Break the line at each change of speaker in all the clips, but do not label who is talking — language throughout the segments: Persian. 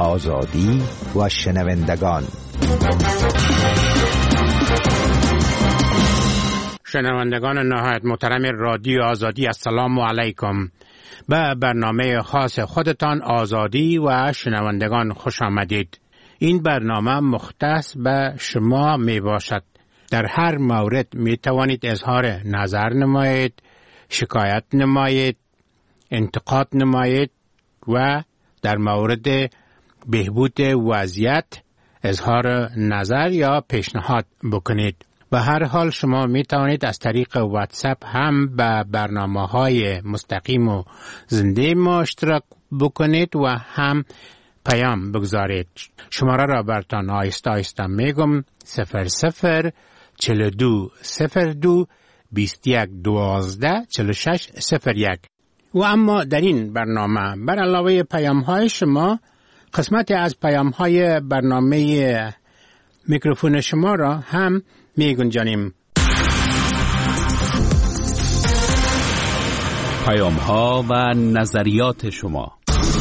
آزادی و شنوندگان.
شنوندگان نهایت محترم رادیو آزادی، السلام علیکم. به برنامه خاص خودتان آزادی و شنوندگان خوش آمدید. این برنامه مختص به شما می باشد. در هر مورد می توانید اظهار نظر نمایید، شکایت نمایید، انتقاد نمایید و در مورد بهبود وضعیت اظهار نظر یا پیشنهاد بکنید. به هر حال شما می توانید از طریق واتساپ هم به برنامه‌های مستقیم و زنده ما اشتراک بکنید و هم پیام بگذارید. شماره را براتون آهسته آهسته میگم: 00 42 02 21 12 46 01. و اما در این برنامه بر علاوه پیام های شما، قسمت از پیام های برنامه میکروفون شما را هم می گنجانیم.
پیام ها و نظریات شما.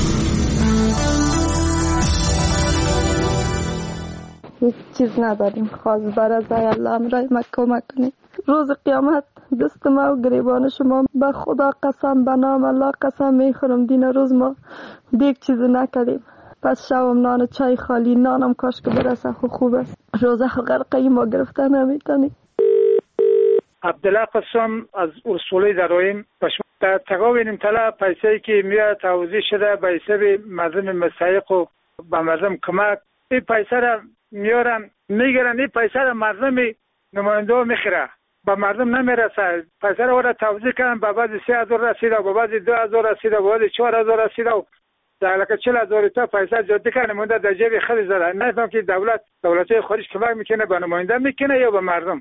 هیچ چیز نداریم خاص برای الله امرای ما کمک کنید. روز قیامت دست ما و گریبان شما به خدا قسم، به نام الله قسم میخورم دین روز ما دیگه چیز نکردیم. پس شوم نان چای خالی، نانم کاش که برسه خوب است. روزه غرقه ما گرفته نمیتونی.
عبدالله قسم از اصولی درایم در تقاوینیم طلا پیسایی که میاد توضیح شده به حساب مردم مستحق و به مردم کمک. این پیسه را میارن میگیرن، این پیسه را مردم نماینده ها میخیره، به مردم نمیرسه. پیسه را وارد توضیح کردن، به بعضی 3,000 رسیده، به بعضی 2,000 رسیده، به بعضی 4,000 رسیده و در لکه 40,000 تا پیسه جاده کنه مونده در جیب خود زده. نفهم که دولت خارج کمک میکنه به نماینده میکنه یا به مردم.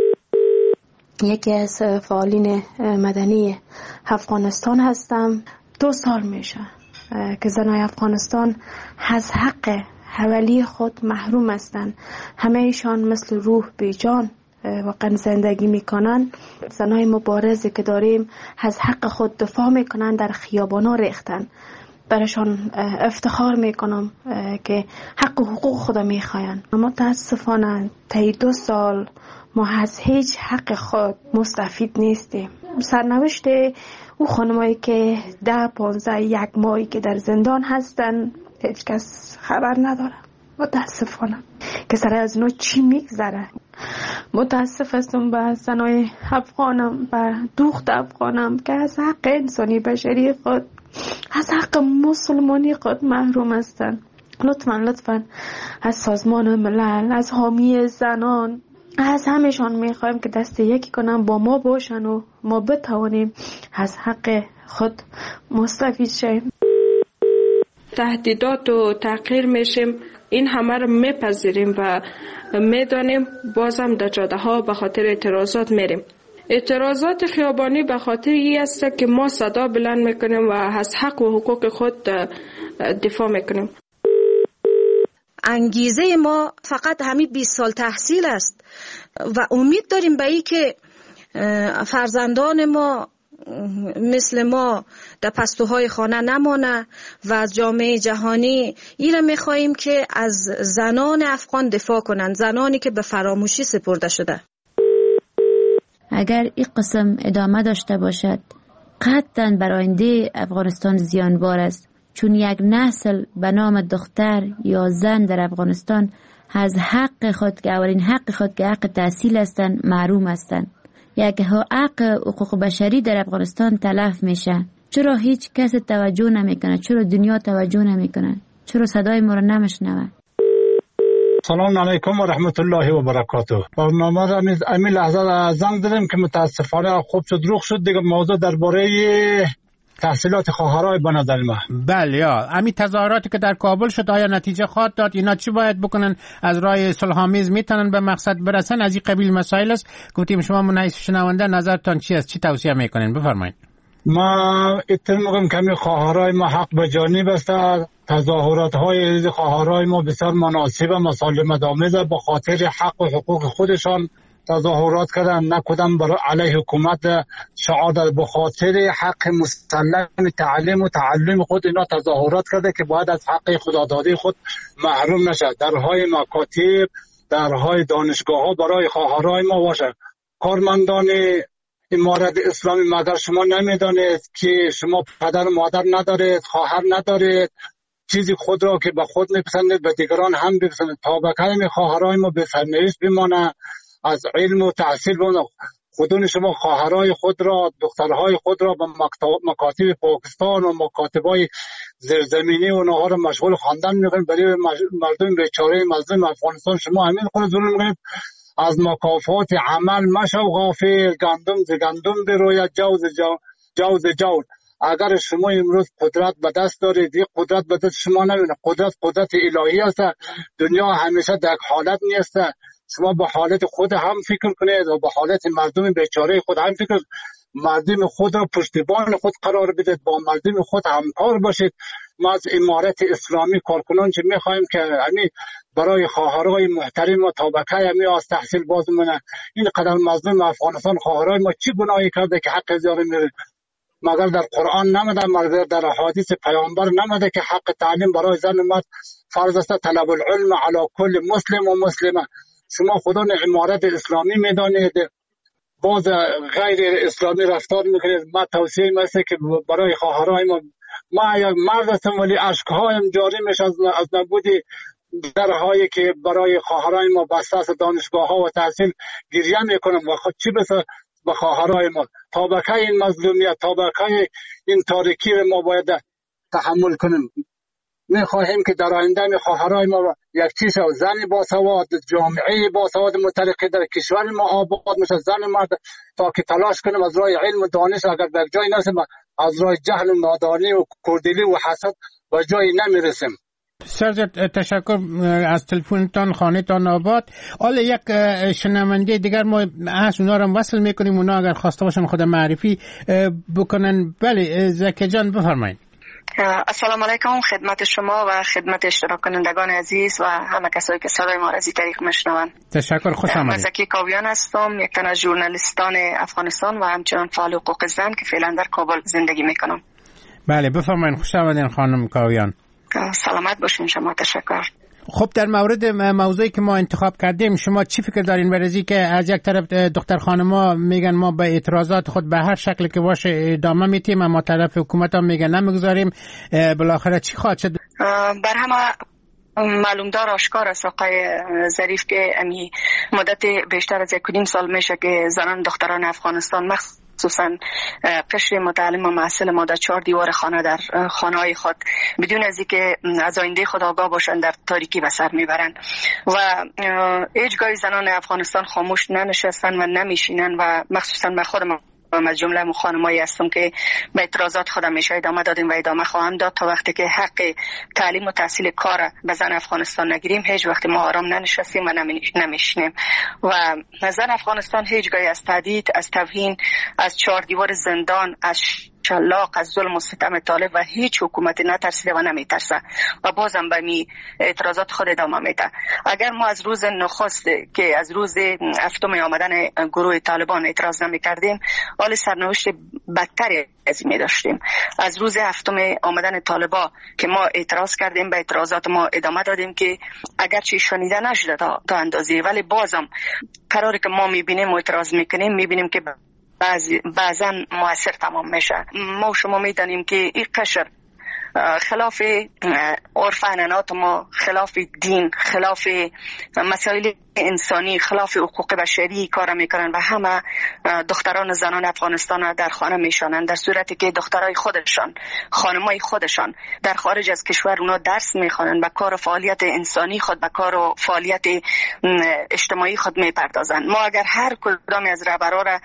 یکی از فعالین مدنی افغانستان هستم. 2 سال میشه که زنای افغانستان از حق حوالی خود محروم هستند. همه ایشان مثل روح بیجان واقعا زندگی میکنن. زنای مبارزی که داریم از حق خود دفاع میکنن، در خیابانا ریختن. برایشان افتخار میکنم که حق و حقوق خود میخواین. اما متاسفانه طی 2 سال ما از هیچ حق خود مستفید نیستیم. سرنوشت او خانمایی که 10-15 یک ماهی که در زندان هستن هیچ کس خبر نداره. متاسفانه که سر از اینا چی میگذره. متاسف هستم به زنای افغانم، به دوخت افغانم که از حق انسانی بشری خود، از حق مسلمانی خود محروم هستند. لطفاً از سازمان ملل، از حامی زنان، از همشان میخوایم که دست یکی کنن با ما باشن و ما بتوانیم از حق خود مستفید شیم.
تهدیدات و تحقیر میشیم، این همه رو میپذیریم و میدانیم. بازم در جاده ها به خاطر اعتراضات میریم. اعتراضات خیابانی به خاطر این است که ما صدا بلند میکنیم و از حق و حقوق خود دفاع میکنیم.
انگیزه ما فقط همین 20 سال تحصیل است و امید داریم به این که فرزندان ما مثل ما در پستوهای خانه نمانه و از جامعه جهانی این را میخواییم که از زنان افغان دفاع کنند، زنانی که به فراموشی سپرده شده.
اگر این قسم ادامه داشته باشد قطعاً بر آینده افغانستان زیانبار است، چون یک نسل به نام دختر یا زن در افغانستان از حق خود که اولین حق خود که حق تحصیل هستند محروم هستند. یک حق حقوق بشری در افغانستان تلف میشه. چرا هیچ کس توجه نمیکنه؟ چرا دنیا توجه نمیکنه؟ چرا صدای ما را نمیشنوه؟
سلام علیکم و رحمت الله و برکاته. برنامه را همین لحظه زنگ زدم که متاسفانه خوب شد روخ شد دیگه. موضوع درباره تحصیلات خواهرای به نظر من.
بله، همین تظاهراتی که در کابل شد آیا نتیجه خواهد داد؟ اینا چی باید بکنن؟ از راه صلح‌آمیز میتونن به مقصد برسن؟ از این قبیل مسائل است. گفتیم شما منعکس شنونده نظرتان چی است؟ چی توصیه میکنین؟ بفرمایید.
ما اتفاقا کمی خواهرای ما حق به جانب است. تظاهرات های خواهرای ما بسیار مناسب و مسالمت آمیز به خاطر حق و حقوق خودشان
تظاهرات کردن، نه کدام برای علیه حکومت شعار به خاطر حق مسلم تعلیم و تعلم خود اینا تظاهرات کرده که باید از حق خدادادی خود محروم نشه. درهای مکاتب، درهای دانشگاه ها برای خواهرای ما باشه. کارمندان امارت اسلامی مگر شما نمیدانید که شما پدر و مادر ندارید، خواهر ندارید، چیزی خود را که به خود میپسندید به دیگران هم بپسندید تا به کلمه خواهرای ما به سرنوشت بمانه، از علم و تحصیل بمانه. خودون شما خواهرای خود را، دخترهای خود را به مکاتب پاکستان و مکاتبای زیرزمینی و اونها را مشغول خواندن میکنید. برای مردم بیچاره مظلوم افغانستان شما همین خود ظلم میکنید. از مکافات عمل مشو غافل، گندم ز گندم بروید، جو ز جو. اگر شما امروز قدرت به دست دارید، این قدرت به دست شما نمیاد. قدرت الهی است. دنیا همیشه در حالت نیست. شما به حالت خود هم فکر کنید و به حالت مردم بیچاره خود هم فکر. مردم خود را پشتیبان خود قرار بدید، با مردم خود همکار باشید. ما از امارت اسلامی کارکنان چه میخوایم که همین برای خواهرای محترم و طبقه همین از تحصیل باز مونه. این قدر مظلوم افغانستان خواهرای ما چی گناهی کرده که حق زیاره میره؟ مگر در قرآن نمده، مگر در حدیث پیامبر نمده که حق تعلیم برای زن و مرد فرض است؟ طلب العلم علی کل مسلم و مسلمه. شما خودان امارت اسلامی میدانید، باز غیر اسلامی رفتار میکنید. ما توصیه است که برای خواهرای ما یک مرد هستم ولی اشکهایم جاری میشه از نبود درهایی که برای خواهرای ما بسته است دانشگاه ها و تحصیل. گریه میکنم و خود چی بسه به خواهرای ما. طبقه این مظلومیت، طبقه این تاریکی ما باید تحمل کنیم. میخواهیم که در آینده خواهرای ما یک چیز زن باسواد، جامعه باسواد مترقی در کشور ما آباد میشه، زن مرد، تا که تلاش کنیم از راه علم و دانش. اگر در جای نرسیم از راه جهل و نادانی و کردلی و حسد به جای نمیرسیم.
سرزد تشکر از تلفنتان، خانه تان آباد. حالا یک شنونده دیگر ما از اونا رو وصل میکنیم، اونا اگر خواسته باشن خود معرفی بکنن. بله زکی جان بفرمایید.
السلام علیکم خدمت شما و خدمت اشتراک کنندگان عزیز و همه کسایی که صدای ما را از طریق میشنوند.
تشکر، خوش آمدید.
زکی کاویان هستم، یک تن از ژورنالیستان افغانستان و همچنان فعال حقوق زن که فعلا در کابل زندگی میکنم.
بله بفرمایید، خوش آمدین خانم کاویان.
سلامت باشین شما. تشکر.
خب در مورد موضوعی که ما انتخاب کردیم شما چی فکر دارین برای که از یک طرف دختر خانما میگن ما به اعتراضات خود به هر شکل که باشه ادامه میدیم، اما طرف حکومت هم میگن نمیگذاریم، بالاخره چی خواهد شد؟
بر همه معلومدار آشکار است آقای ظریف که امی مدت بیشتر از 1.5 سال میشه که زنان دختران افغانستان خصوصا قشر متعلم و محصل ما در 4 دیوار خانه در خانه‌های خود بدون از اینکه از آینده خود آگاه باشند در تاریکی به سر میبرند و هیچگاه زنان افغانستان خاموش ننشستن و نمیشینن و مخصوصا به خود ما از جمله خانمایی هستم که به اعتراضات خودم میشه ادامه دادیم و ادامه خواهم داد تا وقتی که حق تعلیم و تحصیل کار به زن افغانستان نگیریم. هیچ وقت ما آرام ننشستیم و نمیشنیم و زن افغانستان هیچگاهی از تهدید، از توهین، از 4 دیوار زندان، از شلاق، از ظلم و ستم طالب و هیچ حکومتی نترسیده و نمیترسه و بازم به می اعتراضات خود ادامه میده. اگر ما از روز نخست که از روز 7 آمدن گروه طالبان اعتراض نمیکردیم، حال سرنوشت بدتری از این داشتیم. از روز 7 آمدن طالبان که ما اعتراض کردیم، به اعتراضات ما ادامه دادیم که اگرچه شنیده نشده تا اندازه، ولی بازم قراری که ما میبینیم و اعتراض میکنیم میبینیم که بعضا موثر تمام میشه. ما شما میدانیم که این قشر خلاف عرف عنعنات ما، خلاف دین، خلاف مسائل انسانی، خلاف حقوق بشری کار میکنن و همه دختران و زنان افغانستان در خانه میشانن، در صورتی که دخترای خودشان، خانمای خودشان در خارج از کشور اونا درس میخوانن، به کار و فعالیت انسانی خود، به کار و فعالیت اجتماعی خود میپردازن. ما اگر هر کدام از رهبرا را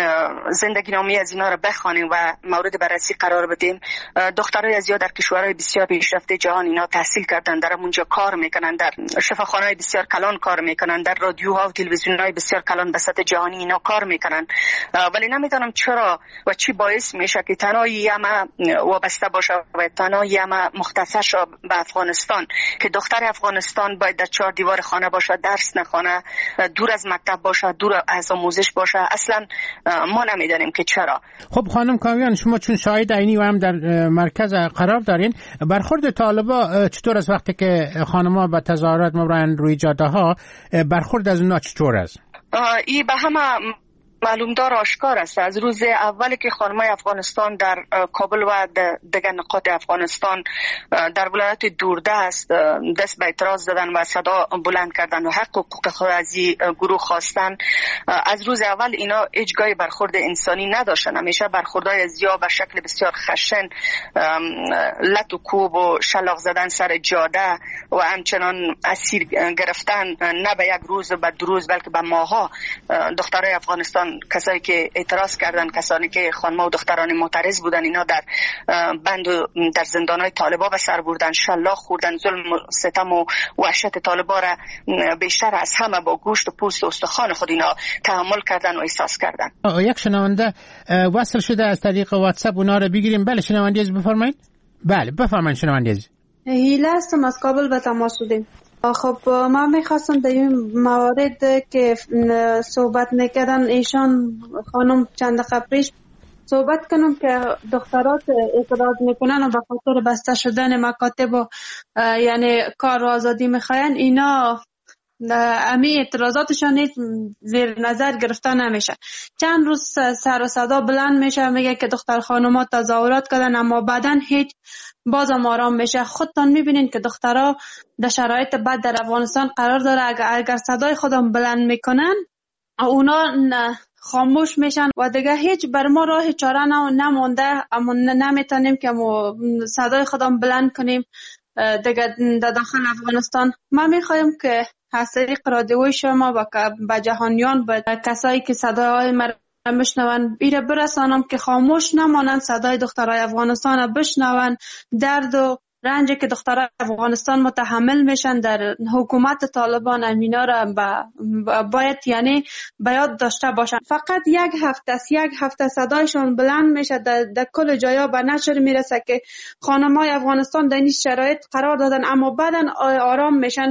زندگی نامه از اینا را بخوانیم و مورد بررسی قرار بدیم، دخترای از در کشورهای بسیار پیشرفته جهان اینا تحصیل کردن، در اونجا کار میکنن، در شفاخانه‌های بسیار کلان کار میکنن، میکنن، در رادیوها و تلویزیون‌های بسیار کلان به سطح جهانی اینا کار میکنن، ولی نمیدونم چرا و چی باعث میشه که تنها یما وابسته باشه و تنها یما مختصر شد به افغانستان، که دختر افغانستان باید در 4 دیوار خانه باشه، درس نخونه، دور از مکتب باشه، دور از آموزش باشه. اصلا ما نمیدونیم که چرا.
خب خانم کاویان، شما چون شاهد عینی و هم در مرکز قرار دارین، برخورد طالبا چطور است وقتی که خانم‌ها به تظاهرات میبرن روی جاده ها؟ برخورد از اونا چطور است؟
این به همه معلومدار آشکار است. از روز اولی که خانم‌های افغانستان در کابل و دیگر نقاط افغانستان در ولایت دوردست دست به اعتراض زدن و صدا بلند کردن و حقوق خود از این گروه خواستن، از روز اول اینا هیچ گاهی برخورد انسانی نداشتن. همیشه برخوردهای زیاد به شکل بسیار خشن، لط و کوب و شلاق زدن سر جاده و همچنان اسیر گرفتن، نه به یک روز و دو روز بلکه به ماها دخترای افغانستان، کسایی که اعتراض کردن، کسانی که خانم‌ها و دختران معترض بودن، اینا در بند و در زندان‌های طالبا به سر بردن، شلاق خوردن، ظلم و ستم و وحشت طالبا را بیشتر از همه با گوشت و پوست و استخوان خود اینا تحمل کردن و احساس کردن.
یک شنونده وصل شده از طریق واتساپ، اونا رو بگیریم. بله شنونده عزیز بفرمایید. بله بفرمایید شنونده عزیز.
هیله هستم، از کابل به تماس شدیم. خب من میخواستم در این موارد که صحبت میکردن ایشان خانم چند دقیقه پیش صحبت کنم که دخترات اعتراض میکنن و به خاطر بسته شدن مکاتب و یعنی کار و آزادی میخواین، اینا امی اعتراضاتشان نیست زیر نظر گرفته نمیشه. چند روز سر و صدا بلند میشه، میگه که دختر خانوما تظاهرات کردن اما بعدن هیچ، بازم آرام میشه. خودتان میبینین که دخترها در شرایط بد در افغانستان قرار داره، اگر صدای خودم بلند میکنن اونا خاموش میشن و دیگه هیچ بر ما راه چاره نمونده، اما نمیتونیم که صدای خودم بلند کنیم دیگه در داخل افغانستان. ما میخوایم که از طریق رادیوی شما و به جهانیان، به کسایی که صدای ما میشنون ایره برسانم که خاموش نمانند، صدای دخترای افغانستان بشنون، درد و رنجی که دخترای افغانستان متحمل میشن در حکومت طالبان، امینا را باید یعنی به یاد داشته باشن. فقط یک هفته صدایشون بلند میشه، در کل جایا به نشر میرسه که خانمای افغانستان در این شرایط قرار دادن اما بعدن آرام میشن.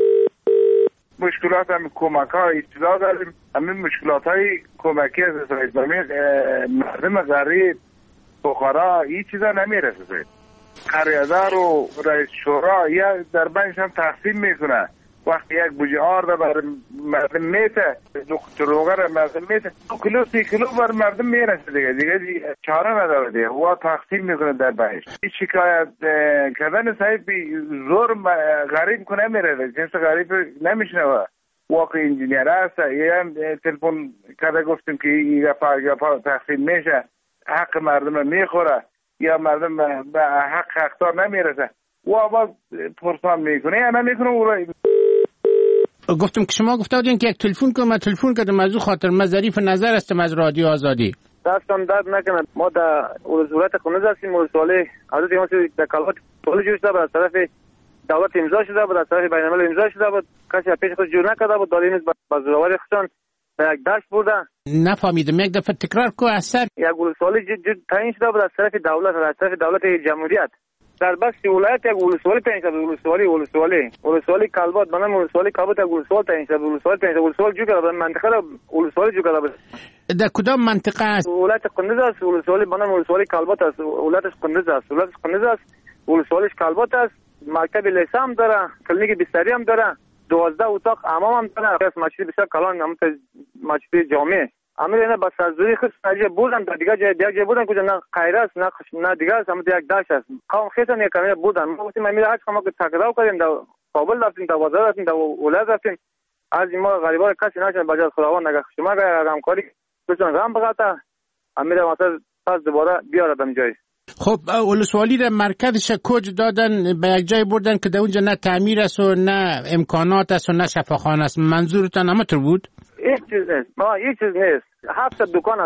مشکلات هم کمک ها اطلاع داریم، همین مشکلات های کمکی از اسرائیل مردم غریب بخارا این چیزا نمیرسه. قریادار و رئیس شورا یا در بینش هم تقسیم میکنه. وقتی یک بوجه آرد بر مردم میته، دروغه مردم میته، 2 کیلو 3 کیلو بر مردم میرسه دیگه چاره نداره دیگه، و تقسیم میکنه در بینش. این شکایت کردن صاحب زور غریب کنه میره، جنس غریب نمیشنوه. واقع انجینیر هست، یا تلفن کرده گفتیم که این گپا تقسیم میشه، حق مردم رو میخوره یا مردم به حق اختار نمیرسه و آواز پرسان میکنه یا نمیکنه. او را
گفتم که شما گفته بودین که یک تلفن کنم، من تلفن کردم از او خاطر من ظریف نظر هستم از رادیو آزادی.
دستم درد نکنه، ما در ولایت کنز هستیم، ولسوالی حضرت امام در کلات پول جوش شده، از طرف دولت امضا شده بود، از طرف بین الملل امضا شده بود، کسی پیش خود جور نکرده بود، دلیل با زوراوری خودشان به یک دشت بردن.
نفهمیدم، یک دفعه تکرار کو اثر.
یک ولسوالی تعیین شده بود از طرف دولت، از طرف دولت جمهوریت. در بخش ولایت یک ولسوالی تعیین شده، ولسوالی کلبات، بنام ولسوالی کلبات یک ولسوالی تعیین شده، ولسوالی جو کرده، منطقه را ولسوالی جو کرده.
در کدام منطقه است؟
ولایت قندز است، ولسوالی بنام ولسوالی کلبات است، ولایتش قندز است، ولسوالیش کلبات است، مکتب لیسه هم داره، کلینیک بستری هم داره، 12 اتاق حمام هم داره، مسجد بسیار کلان، مسجد جامع. امیر اینا با سرزوری خود سریع بودن، در دیگه جای بودن کجا نه خیره است نه دیگه است، اما یک دشت است. قوم خیتن یک کمی بودن. ما گفتیم امیر هر چقدر ما که تقریبا کردیم، در کابل رفتیم، در بازار رفتیم، در ولایت رفتیم، از این ما غریبا کسی نشد بجای خداوند نگه شما اگر همکاری بتون غم بغاته امیر مثلا پس دوباره بیاره دم جای.
خب ولسوالی را مرکزش کج دادن، به یک جای بردن که در اونجا نه تعمیر است و نه امکانات است و نه شفاخانه است. منظورتان همطور بود؟
هیچ چیز نیست. 7 دکان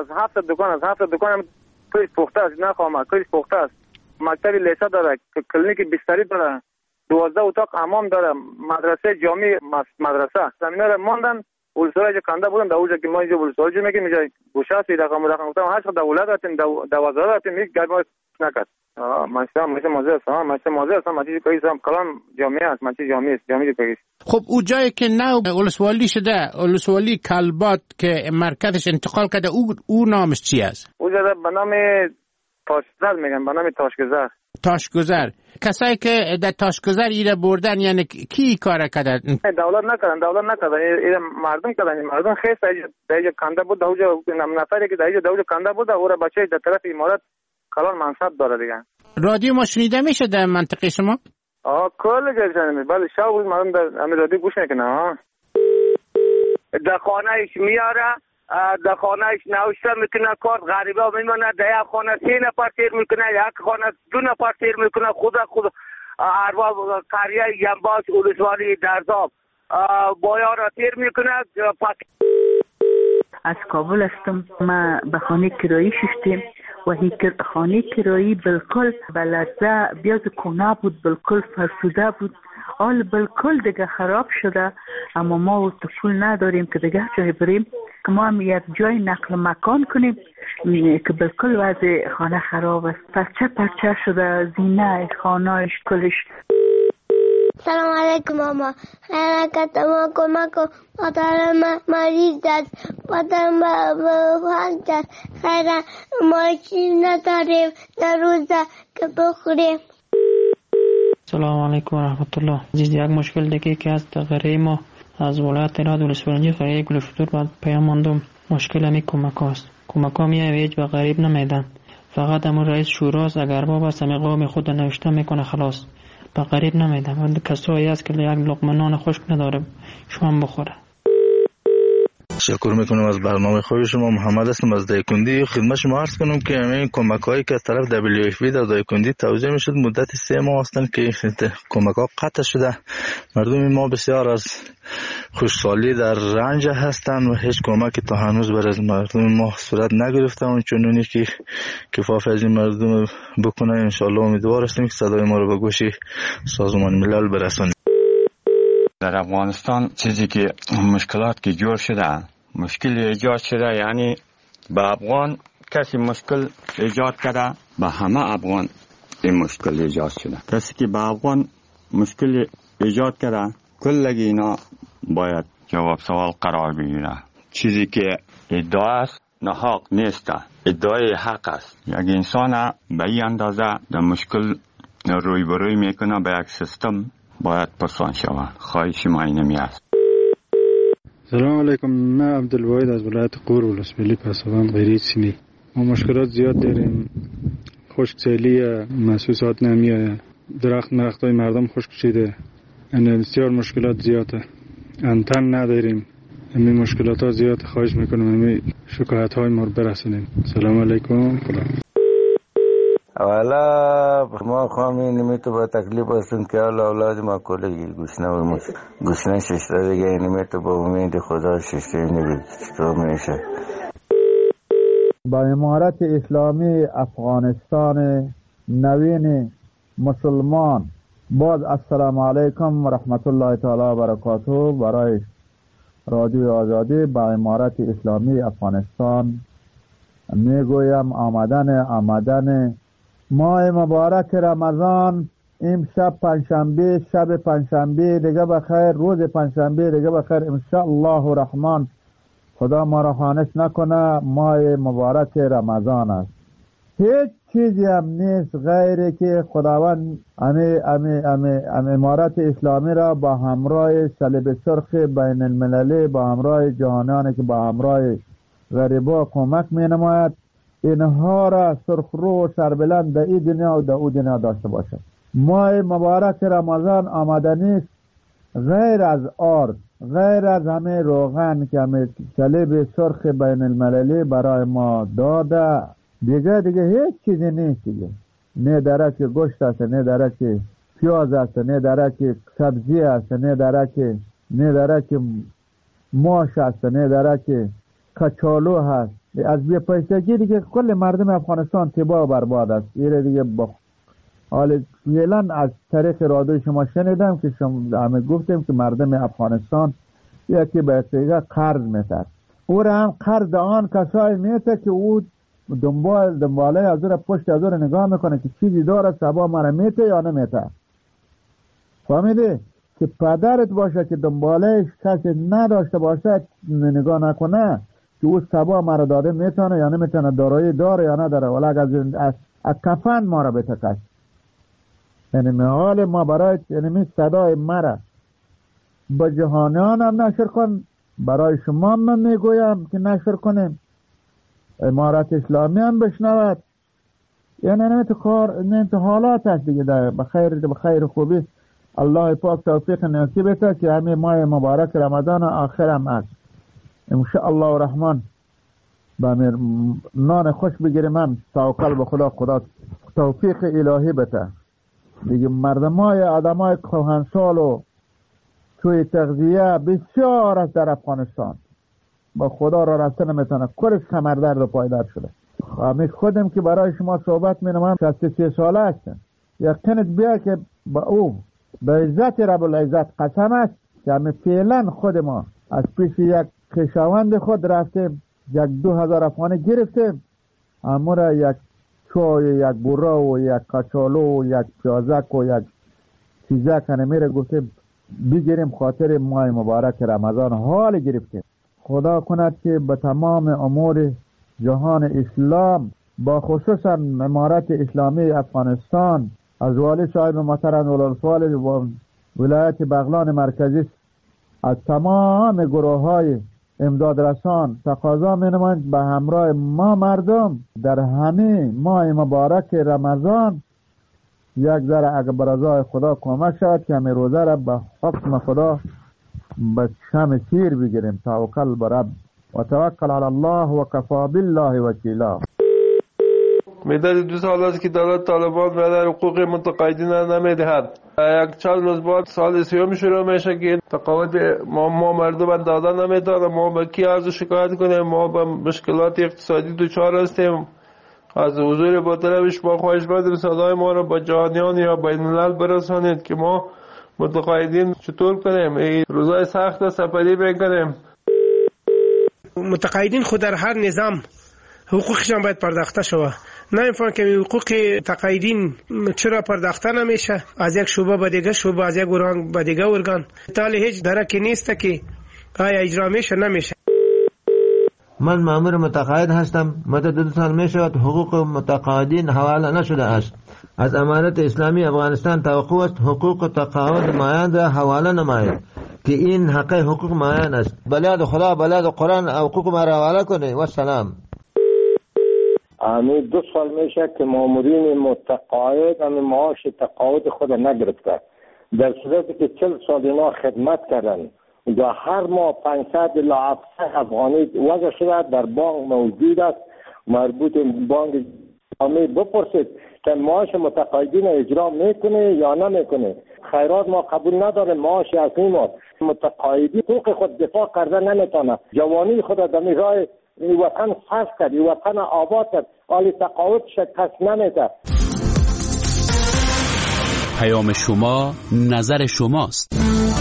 هم کلیش پخته است، نه خامه کلیش پخته است. مکتب لیسه داره، کلینیک بستری داره، 12 اتاق حمام داره، مدرسه جامع مدرسه. زمینا رو ماندن ولسوالی کنده بودن. در اونجا که ما اینجا ولسوالی میگیم اینجا گوشه است رقم گفتم هر دولت رفتیم 12 رفتیم یک گرم نکرد. ماشین موزه است، ماشین موزه است، ماشین کویس هم کلان جامعه است، ماشین جامعه است، جامعه کویس.
خب اون جایی که نو ولسوالی شده، ولسوالی کلبات که مرکزش انتقال کرده، او نامش چی است؟
اونجا به نام تاشگذر میگن، به نام تاشگذر.
تاشگذر. کسایی که در تاشگذر ایره بردن یعنی کی کار کردن؟
دولت نکردن، ایره مردم کردن. مردم خیست اینجا کنده بود، اونجا نفری که اینجا کنده بود، او را بچه در طرف امارات کلان منصب داره دیگه.
رادیو ما شنیده میشه در منطقه شما؟
کل جای شنیده. بله شب روز مردم در همین رادیو گوش میکنه. در خانهش میاره، در خانهش نوشته میکنه، کارت غریبه میمونه. در یک خانه 3 نفر سیر میکنه، یک خانه 2 نفر سیر میکنه. خود ارباب قریه ینباش ولسوالی درزاب بایا را تیر میکنه.
از کابل هستم. ما به خانه کرایی ششتیم و هی خانه کرایی بالکل بلده بیاز کنه بود، بالکل فرسوده بود، حال بالکل دیگه خراب شده. اما ما پول نداریم که دیگه جای بریم که ما هم یک جای نقل مکان کنیم که بالکل وضع خانه خراب است، پرچه شده، زینه خانهش کلش.
سلام علیکم ماما، حرکت ما کمک کن، مادر مریض است، مادر بخوانده است، خیلی ماشین نداریم در روزه که بخوریم.
سلام علیکم و رحمت الله. عزیز، یک مشکل دیگه که از غریه ما از ولایت هرات ولسوالی قریه گلشتور بعد پیام ماندم. مشکل همی کمک هاست. کمک ها میایویج به غریب نمیدن، فقط همون رئیس شوراست اگر باب است همی قوم خود نوشته میکنه خلاص، به غریب نمیدن. و کسایی هست که یک لقمه نان خشک نداره شما بخوره.
تشکر میکنم از برنامه خوب شما. محمد هستم از دایکندی. خدمت شما عرض کنم که این کمک هایی که از طرف WFP در دایکندی توزیع میشد مدت 3 ماه هستند که کمک ها قطع شده. مردم ما بسیار از خوشحالی در رنج هستند و هیچ کمکی تا هنوز بر از مردم ما صورت نگرفته. اون چنونی که کفاف از این مردم بکنه ان شاء الله امیدوار هستیم که صدای ما رو به گوش سازمان ملل برسانیم.
در افغانستان چیزی که مشکلات که جور شده، مشکل ایجاد شده، یعنی به افغان کسی مشکل ایجاد کرده، به همه افغان این مشکل ایجاد شده. کسی که به افغان مشکل ایجاد کرده کلگی اینا باید جواب سوال قرار بگیره. چیزی که ادعا است ناحق نیست، ادعای حق است. یک انسان به این اندازه در مشکل روی بروی میکنه به یک سیستم باید پسان شود. خواهش ما اینمی است.
سلام علیکم، من عبدالواحد از ولایت غور ولسوالی پسابند غیری سیمی. ما مشکلات زیاد داریم. خشکسالی محسوسات نمیه، درختای مردم خشک شده، یعنی بسیار مشکلات زیاده. انتن نداریم. همین مشکلات ها زیاد. خواهش میکنم همین شکایت های ما رو برسونیم. سلام علیکم. خدا.
اولا ما خواهمی نمیتو با تکلیف هستیم که اولاد ما کلی گشنه ششته دیگه نمیتو با امید خدا ششته نبید چطور میشه.
با امارت اسلامی افغانستان نوین مسلمان باز السلام علیکم و رحمت الله تعالی و برکاته. برای رادیو آزادی با امارت اسلامی افغانستان میگویم آمدن ماه مبارک رمضان امشب پنجشنبه، شب پنجشنبه دیگه بخیر، روز پنجشنبه دیگه بخیر ان شاء الله الرحمن. خدا ما را خانش نکنه. ماه مبارک رمضان است. هیچ چیزی هم نیست غیر که خداوند امارت اسلامی را با همراه صلیب سرخ بین المللی، با همراه جهانیانی که با همراه غریبا کمک می نماید، اینها را سرخرو و سربلند در این دنیا و در او دنیا داشته باشد. ماه مبارک رمضان آمدنی است. غیر از آرد، غیر از همه روغن که همه صلیب سرخ بین المللی برای ما داده، دیگه هیچ چیزی نیست دیگه. نه درک گوشت است، نه درک پیاز است، نه درک سبزی است، نه درک ماش است، نه درک کچالو هست. از بی پیسگی دیگه کل مردم افغانستان تباه و برباد است. ایره دیگه حالا فعلا از طریق رادیو شما شنیدم که شما همه گفتیم که مردم افغانستان یکی به دیگه قرض میتر، او را هم قرض آن کسایی میته که او دنباله از او را پشت از او را نگاه میکنه که چیزی داره سبا مرا میته یا نمیته. فهمیدی؟ که پدرت باشه که دنبالهش کسی نداشته باشه نگاه نکنه که او سبا مرا داده میتونه یا نمیتونه، دارایی داره یا نداره، ولی از کفن ما را بتکش. یعنی حال ما برای یعنی صدای مرا به جهانیان هم نشر کن، برای شما من میگویم که نشر کنیم، امارت اسلامی هم بشنود. یعنی نمیت حالات هست دیگه ده. بخیر خوبی الله پاک توفیق نصیب بده که همین ماه مبارک رمضان آخر هم است ان شاء الله الرحمن با نان خوش بگیریم، هم توکل به خدا توفیق الهی بده دیگه. مردمای آدمای کهنسال و توی تغذیه بسیار است در افغانستان، با خدا را رسته نمیتونه، کلش کمردرد و پایدار شده. همین خودم که برای شما صحبت مینم 63 ساله هستم، یقینت بیا که با او به عزت رب العزت قسم است که همین فعلا خود ما از پیش یک خویشاوند خود رفتیم 2000 افغانی گرفتیم، اما را یک چای، یک برا و یک کچالو و یک پیازک و یک چیزک نمیره گفتیم بگیریم خاطر ماه مبارک رمضان حال گرفتیم. خدا کند که به تمام امور جهان اسلام با خصوصا امارت اسلامی افغانستان از والی صاحب محترم ولایت و ولایت بغلان مرکزی از تمام گروه های امداد رسان تقاضا می‌نمایند به همراه ما مردم در همین ماه مبارک رمضان یک ذره اگر برای خدا کمک شود که همین روزه را به حکم خدا به شم سیر بگیریم. توکل بر رب و توکل علی الله و کفا بالله وکیلا.
مدت 2 سال است که دولت طالبان به حقوق متقاعدین نمیدهد. یک چند روز بعد سال سیوم شروع میشه که تقاعد ما مردم دادن نمیتونه. ما به کی از شکایت کنیم؟ ما به مشکلات اقتصادی دچار هستیم. از حضور با طلبش با خواهش مندم صدای ما را با جهانیان یا بین الملل برسانید که ما متقاعدین چطور کنیم. این روزای سخت سفری بکنیم.
متقاعدین خود در هر نظام حقوقشان باید پرداخته شود. نه امکان که حقوق تقاعدین چرا پرداخته نمیشه؟ از یک شعبه به دیگه شعبه، از یک ارگان به دیگه ارگان، تالی هیچ درکی نیست که آیا اجرا میشه نمیشه.
من مأمور متقاعد هستم. مدت 2 سال می شود حقوق متقاعدین حواله نشده است. از امارت اسلامی افغانستان توقع است حقوق تقاعد مایان را حواله نماید که این حق حقوق مایان است. بلاد خدا بلاد قرآن حقوق ما را حواله کنه. و سلام.
همین 2 سال میشه که مامورین متقاعد همین معاش تقاعد خود نگرفته، در صورتی که 40 سال اینا خدمت کردن و هر ماه 500 الی 700 افغانی وضع شده در بانک موجود است. مربوط بانک اسلامی بپرسید که معاش متقاعدین اجرا میکنه یا نمیکنه. خیرات ما قبول نداره، معاش اصلی ما متقاعدی حقوق خود دفاع کرده نمیتونه. جوانی خود در راه این وطن صرف کرد، این وطن آباد کرد، حالی تقاعد شکست نمیده.
پیام شما نظر شماست.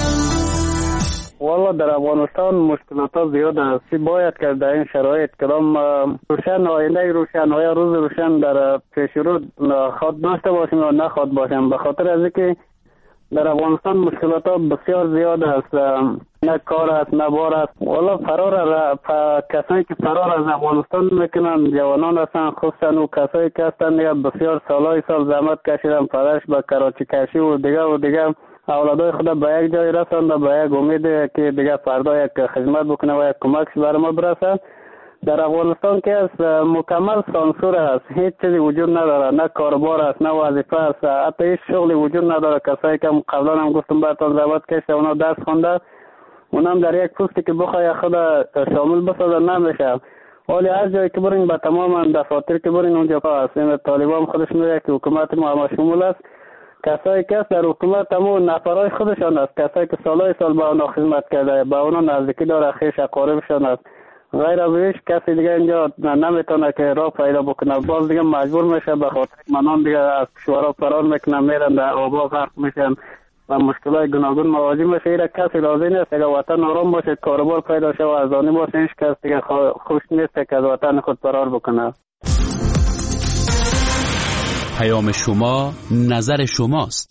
والا در افغانستان مشکلات زیاد است. باید که در این شرایط کدام روشن آینده روشن آیا روز روشن در پیش رو خود داشته باشیم یا نخواد باشیم. به خاطر از اینکه در افغانستان مشکلات بسیار زیاد است، نه کار است نه بار است. والا کسانی که فرار از افغانستان میکنن جوانان هستن، خصوصا و کسایی که هستن بسیار سالهای سال زحمت کشیدن، پدرش به کراچی کشی و دیگه اولادای خود به یک جای رسانده، به یک امید که دیگه فردا یک خدمت بکنه و یک کمک برای ما برسه. در افغانستان که است مکمل سانسور است، هیچ چیزی وجود نداره، نه کاربار است نه وظیفه است، حتی هیچ شغلی وجود نداره. کسایی که قبلا هم گفتم براتون زحمت کشیده اونا درس خونده، اونم در یک پستی که بخوای خود شامل بسازه نمیشه. ولی هر جایی که برین به تمام دفاتر که برین اونجا هست. این طالبان خودش میگه که حکومت ما شمول است. کسایی که در حکومت همون نفرای خودشان است، کسایی که سالهای سال با اونا خدمت کرده، با اونا نزدیکی داره، خویش اقاربشان است. غیر از هیچ کسی دیگه اینجا نمیتونه که راه پیدا بکنه. باز دیگه مجبور میشه به خاطر منان دیگه از کشورها فرار میکنن، میرن در آبا غرق میشن و مشکلات گوناگون مواجه میشه. اینا کسی راضی نیست که وطن آرام باشه، کاروبار پیدا شه و ارزانی باشه. هیچ کس دیگه خوش نیست که از وطن خود فرار بکنه.
پیام شما نظر شماست.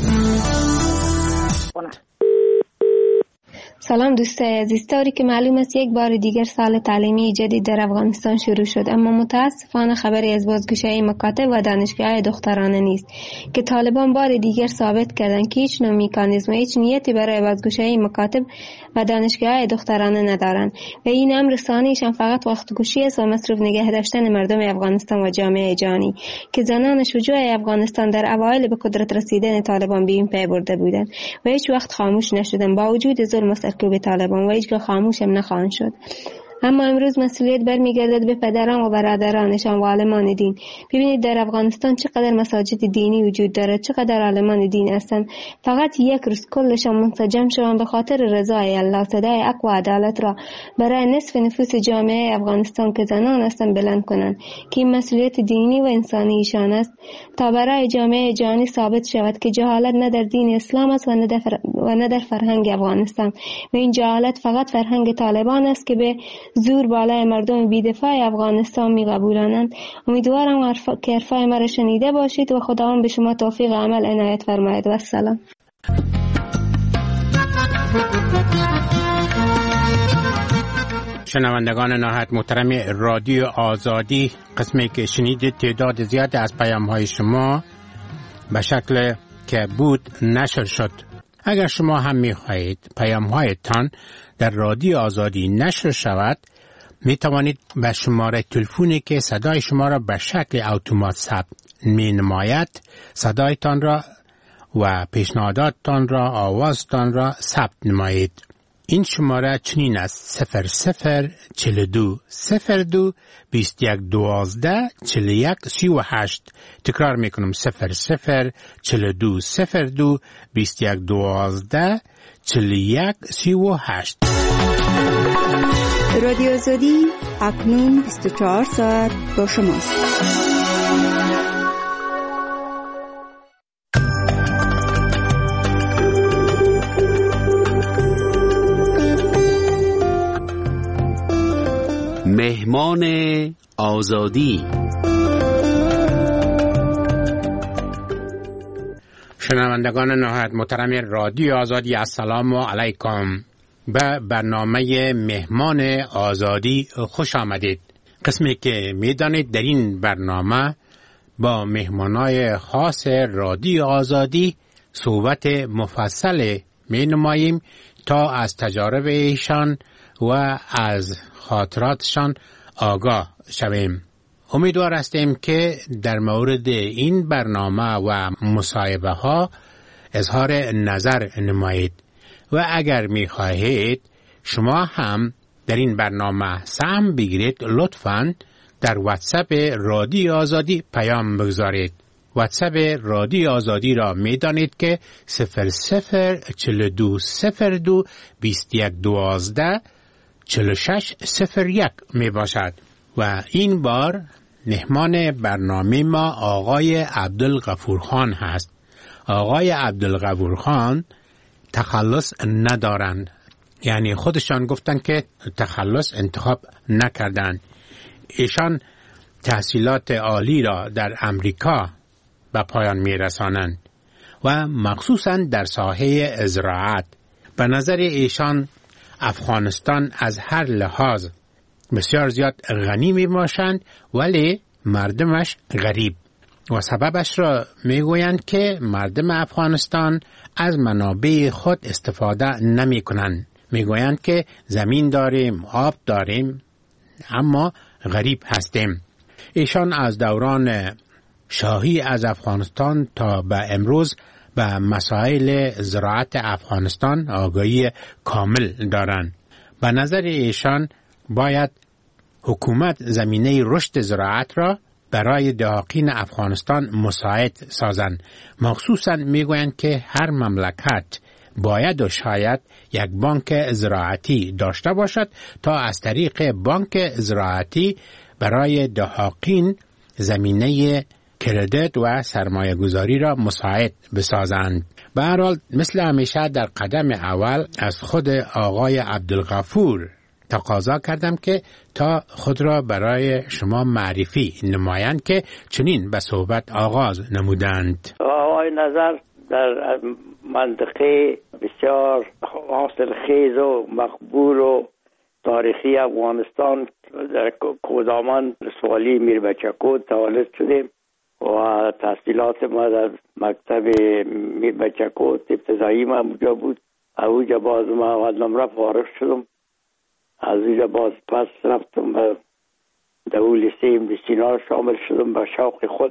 سلام دوستای عزیز، طوری که معلوم است یک بار دیگر سال تعلیمی جدید در افغانستان شروع شد، اما متاسفانه خبری از بازگشایی مکاتب و دانشگاه‌های دخترانه نیست که طالبان بار دیگر ثابت کردند که هیچ نوع مکانیزم و هیچ نیتی برای بازگشایی مکاتب و دانشگاه‌های دخترانه ندارند و این امر ثانیشان فقط وقت گوشی است و مصروف نگه داشتن مردم افغانستان و جامعه جهانی که زنان شجاع افغانستان در اوایل به قدرت رسیدن طالبان به این پی برده بودند و هیچ وقت خاموش نشدند با وجود ظلم سرکوب طالبان و هیچگاه خاموش هم نخواهند شد. اما امروز مسئولیت برمیگردد به پدران و برادرانشان و عالمان دین. ببینید در افغانستان چقدر مساجد دینی وجود دارد، چقدر عالمان دین هستند. فقط یک روز کلشان منسجم شوند به خاطر رضای الله، صدای حق و عدالت را برای نصف نفوس جامعه افغانستان که زنان هستند بلند کنند که این مسئولیت دینی و انسانی ایشان است تا برای جامعه جهانی ثابت شود که جهالت نه در دین اسلام است و نه در فرهنگ افغانستان و این جهالت فقط فرهنگ طالبان است که به زور بالای مردم بی‌دفاع افغانستان می‌قبولانند. امیدوارم که حرفای مرا شنیده باشید و خداوند به شما توفیق عمل عنایت فرماید. و السلام.
شنوندگان نهایت محترم رادیو آزادی، قسمی که شنیدید تعداد زیاد از پیام‌های شما به شکل که بود نشر شد. اگر شما هم می‌خواهید پیام‌هایتان در رادیو آزادی نشر شود، می توانید به شماره تلفنی که صدای شما را به شکل اتومات ثبت می نماید صدایتان را و پیشنهاداتتان را، آوازتان را ثبت نمایید. این شماره چنین است: 0042 02 21 12 41 38. تکرار میکنم: 0042 02 21 12 41 38.
رادیو آزادی اکنون 24 ساعت با شماست.
مهمان آزادی.
شنوندگان نهایت محترم رادیو آزادی، السلام علیکم. به برنامه مهمان آزادی خوش آمدید. قسمی که میدانید در این برنامه با مهمانای خاص رادیو آزادی صحبت مفصل می نماییم تا از تجارب ایشان و از خاطراتشان آگاه شویم. امیدوار هستیم که در مورد این برنامه و مصاحبه ها اظهار نظر نمایید و اگر می خواهید شما هم در این برنامه سهم بگیرید، لطفاً در واتساپ رادیو آزادی پیام بگذارید. واتساپ رادیو آزادی را می دانید که 0042 02 21 12 4601 می باشد. و این بار مهمان برنامه ما آقای عبدالغفور خان هست. آقای عبدالغفور خان تخلص ندارند، یعنی خودشان گفتن که تخلص انتخاب نکردند. ایشان تحصیلات عالی را در امریکا به پایان می رسانند و مخصوصاً در ساحه زراعت. به نظر ایشان افغانستان از هر لحاظ بسیار زیاد غنی می باشند ولی مردمش غریب و سببش را می گویند که مردم افغانستان از منابع خود استفاده نمی کنند. می گویند که زمین داریم، آب داریم، اما غریب هستیم. ایشان از دوران شاهی از افغانستان تا به امروز به مسائل زراعت افغانستان آگاهی کامل دارند. به نظر ایشان باید حکومت زمینه رشد زراعت را برای دهقان افغانستان مساعد سازند. مخصوصاً میگویند که هر مملکت باید و شاید یک بانک زراعتی داشته باشد تا از طریق بانک زراعتی برای دهاقین زمینه کردیت و سرمایه گذاری را مساعد بسازند. به هر حال مثل همیشه در قدم اول از خود آقای عبدالغفور تقاضا کردم که تا خود را برای شما معرفی نمایند که چنین به صحبت آغاز نمودند.
آقای نظر در منطقه بسیار حاصل خیز و مقبول و تاریخی افغانستان در کودامان سوالی میر بچکود تولد شدیم و تحصیلات ما در مکتب میر بچکود ابتدایی ما اونجا بود. اونجا باز ما اول نمره فارغ شدم. از اونجا باز پس رفتم به لیسه سینا شامل شدم به شوق خود.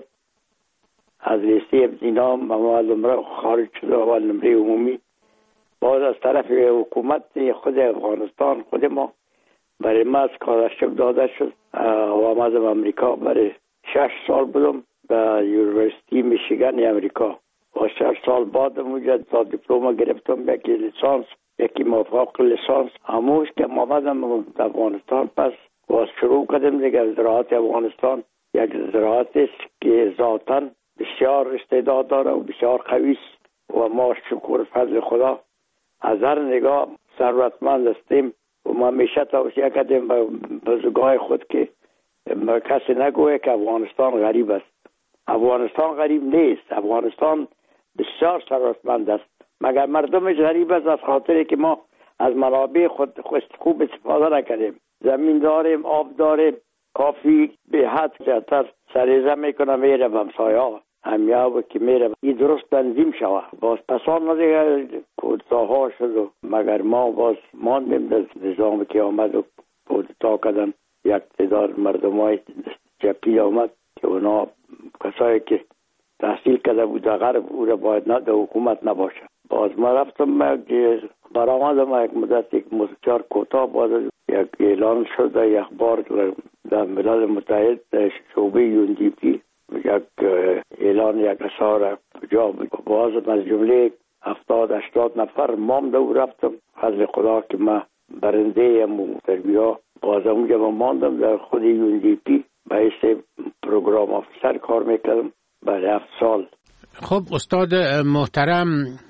از لیسه سینا اول نمره خارج شدم، اول نمره عمومی. باز از طرف حکومت خود افغانستان خود ما برای ما اسکالرشیپ داده شد و آمدم امریکا. برای 6 سال بودم در یونیورسیتی میشیگن امریکا و 6 سال بعد اونجا تا دیپلم گرفتم، یکی لیسانس یکی موافق لیسانس. هموش که آمدم افغانستان پس باز شروع کردم دیگه زراعت افغانستان. یک زراعت است که ذاتاً بسیار استعداد داره و بسیار قوی است و ما شکر فضل خدا از هر نگاه ثروتمند هستیم و ما همیشه توصیه کردیم به بزرگای خود که کسی نگویه که افغانستان غریب است. افغانستان غریب نیست، افغانستان بسیار ثروتمند است، مگر مردمش غریب است از خاطری که ما از منابع خود خوب استفاده نکردیم. زمین داریم، آب داریم، کافی به حد زیادتر سریزه میکنه میره به همسایه‌ها همیابه که میره این درست تنظیم شوه. باز پسان دیگه کودتاها شد و مگر ما باز ماندیم در نظام که آمد و کودتا کردن. یک تعداد مردمای جپی آمد که اونا کسایی که تحصیل کرده بود در غرب او را باید نه در حکومت نباشه. باز ما رفتم برآمدم یک مدت یک بسیار کوتاه باز یک اعلان شد در یک اخبار در ملل متحد در شعبه UNDP یک اعلان یک اثار جا بود. باز از جمله 70-80 نفر مانده و رفتم. فضل خدا که من برنده ام و تربیه باز اونجا ماندم در خود UNDP به حیث پروگرام افسر کار میکردم برای 7 سال.
خب استاد محترم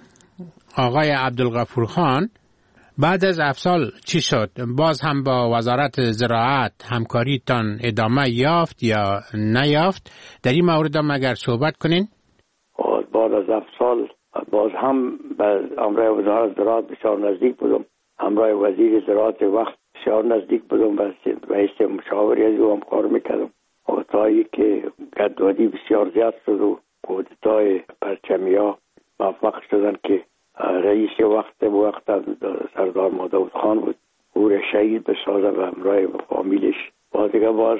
آقای عبدالغفور خان، بعد از 7 سال چی شد؟ باز هم با وزارت زراعت همکاریتان ادامه یافت یا نیافت؟ در این مورد هم اگر صحبت کنین.
بعد از 7 سال باز هم به امرای وزارت زراعت بسیار نزدیک بودم. امرای وزیر زراعت وقت بسیار نزدیک بودم و حیث مشاوری از او هم کار میکردم. و تا که گدوادی بسیار زیاد شد و کودتای پرچمی ها موفق شدن که رئیس وقت سردار مادود خان بود او را شهید بسازه و امرای فامیلش. و دیگه باز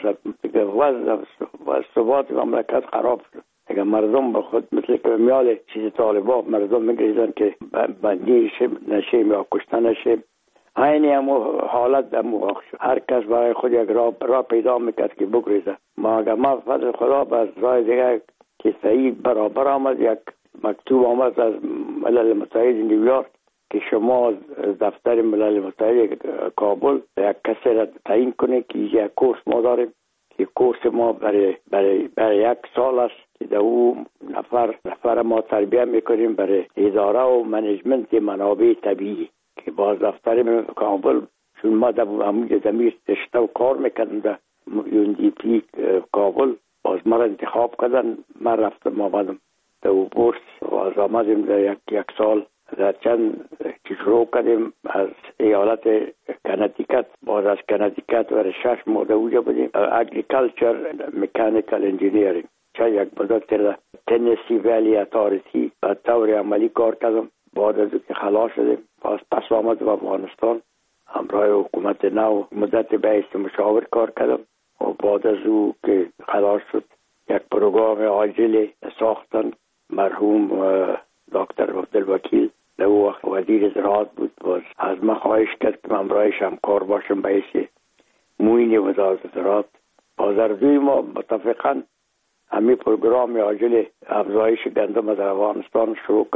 ثبات مملکت خراب شد. دیگه مردم به خود مثل که میال چیز طالبا مردم میگریزن که بندی نشیم یا کشته نشیم. اینی همو حالت همو واقع شد. هر کس برای خود یک راه پیدا میکرد که بگریزه. ما فضل خدا از راه دیگه که صحیح برابر آمد. یک مکتوب آمد از ملل متحد نیویورک که شما دفتر ملل متحد کابل یک کسی را تعیین کنه که یک کورس ما داریم که کورس ما برای 1 سال است که در او نفر ما تربیه میکنیم برای اداره و منیجمنت منابع طبیعی که باز دفتر کابل چون ما در همونجا اشتو کار میکردم در UNDP کابل باز ما را انتخاب کردن. من رفتم آمدم در او بورس و از آمدیم در یک سال در چند شروع کردیم از ایالت کنتیکت. باز از کنتیکت برای 6 ماه در اونجا بودیم اگریکلچر مکانیکل انجینیرینگ. چند یک مدت در تنسی ویلی اتارتی و طور عملی کار کردم. بعد از که خلاص شدیم پس آمد به افغانستان همراه حکومت نو مدت به حیث مشاور کار کردم. و بعد از او که خلاص شد یک پروگرام عاجل ساختن. مرحوم دکتر عبدالوکیل در او وقت وزیر زراعت بود. باز از من خواهش کرد که من برایش همکار باشم به حیث معین وزارت زراعت. باز اردوی ما متفقاً همین پروگرام عاجل افزایش گندم در افغانستان شروع کردیم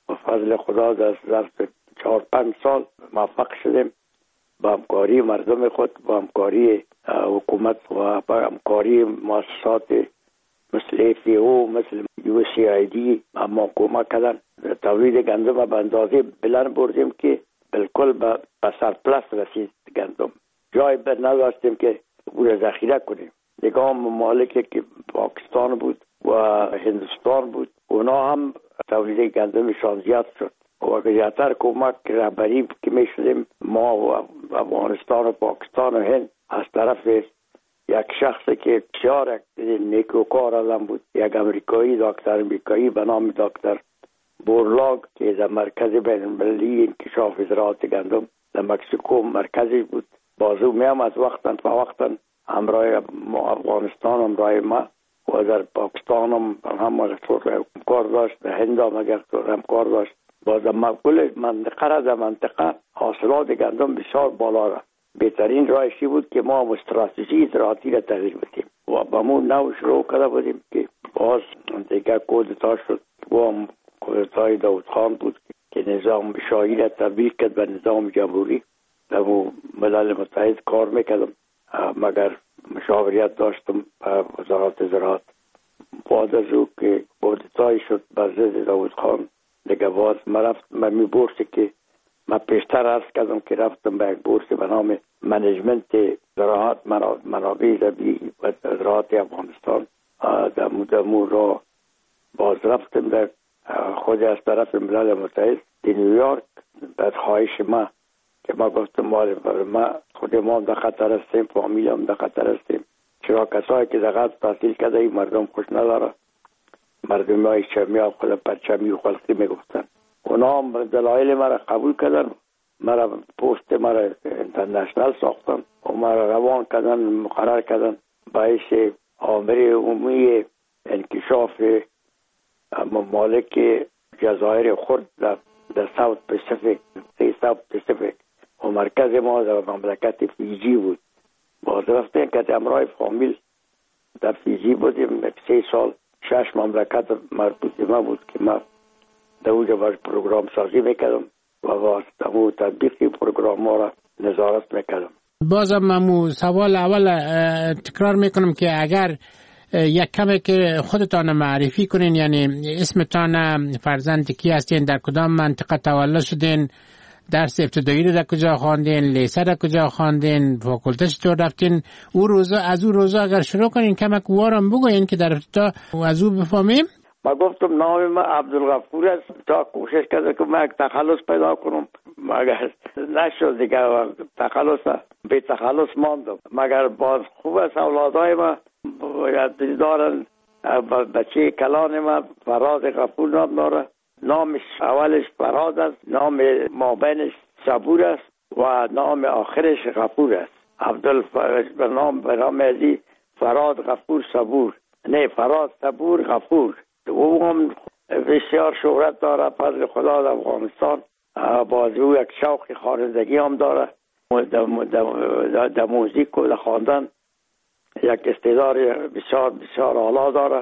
با فضل خدا در ظرف 4-5 سال موفق شدیم با همکاری مردم خود، با همکاری حکومت و با همکاری مؤسسات مثل FAO، مثل USAID ما کمک کردن. تولید گندم به اندازه بلند بردیم که بالکل به سرپلس رسید گندم. جای بر نداشتیم که او ذخیره کنیم. نگاه ممالکی که پاکستان بود و هندوستان بود، اونا هم تولید گندمشان زیاد شد و زیادتر کمک رهبری که می شدیم ما و افغانستان و پاکستان و هند از طرف یک شخصی که بسیار نیکوکار آدم بود، یک امریکایی، دکتر امریکایی به نام دکتر بورلاگ که در مرکز بین المللی انکشاف زراعت گندم در مکسیکو مرکزی بود. بازو میام از وقتا تا وقتا همراه افغانستان، همراه ما و در پاکستان هم کار داشت، در هند هم کار داشت. باز کل منطقه حاصلات گندم بسیار بالا رفت. بهترین راهشی بود که ما استراتژی زراعتی را تغییر بدیم و با مون نو شروع کرده بودیم که باز دیگه کودتا شد و هم کودتای داود خان بود که نظام شاهی را تبدیل کرد به نظام جمهوری. در ملل متحد کار میکردم مگر مشاوریت داشتم به وزارت زراعت. بعد از او که کودتای شد به ضد داود خان دیگه باز من می بورسی که من پیشتر عرض کردم که رفتم به یک بورس به نام منیجمنت زراعت منابع طبیعی و زراعت افغانستان. در مون را باز رفتم در خود از طرف ملل متحد در نیویورک بعد خواهش ما که ما گفتم ما خود ما در خطر هستیم، فامیل هم در خطر هستیم، چرا کسایی که در غرب تحصیل کرده این مردم خوش نداره، مردم های چمی ها خود پرچمی و خلقی میگفتن. اونا هم دلایل مرا قبول کردن، مرا پست مرا انترنشنال ساختن و مرا روان کردن، مقرر کردن باعث آمر عمومی انکشاف ممالک جزایر خرد در ساوت پسیفیک و مرکز ما در مملکت فیجی بود. باز رفتیم که امرای فامیل در فیجی بودیم. 3 سال 6 مملکت مربوط ما بود که ما در اونجا باز پروگرام سازی میکردم و باز در اون تطبیقی پروگرام ما را نظارت میکردم.
بازم من سوال اول تکرار میکنم که اگر یک کمی که خودتان معرفی کنین، یعنی اسمتان، فرزند کی هستین، در کدام منطقه تولد شدین، درس ابتدایی رو در کجا خواندین، لیسه در کجا خواندین، فاکولته چطور رفتین، از او روزا اگر شروع کنین کمک وارم بگوین که در ابتدا از او بفهمیم.
ما گفتم نام من عبدالغفور است. تا کوشش کردم که من تخلص پیدا کنم مگر نشد دیگه، تخلص به تخلص ماندم. مگر باز خوب است اولادای ما دارن. بچه کلان ما فراد غفور نام داره، نامش اولش فراد است، نام مابینش صبور است و نام آخرش غفور است. به نام ازی فراد غفور صبور، نه فراد صبور غفور. او هم بسیار شهرت داره فضل خدا در افغانستان. باز او یک شوق خوانندگی هم داره، در موزیک و در خواندن یک استعداد بسیار بسیار اعلی داره.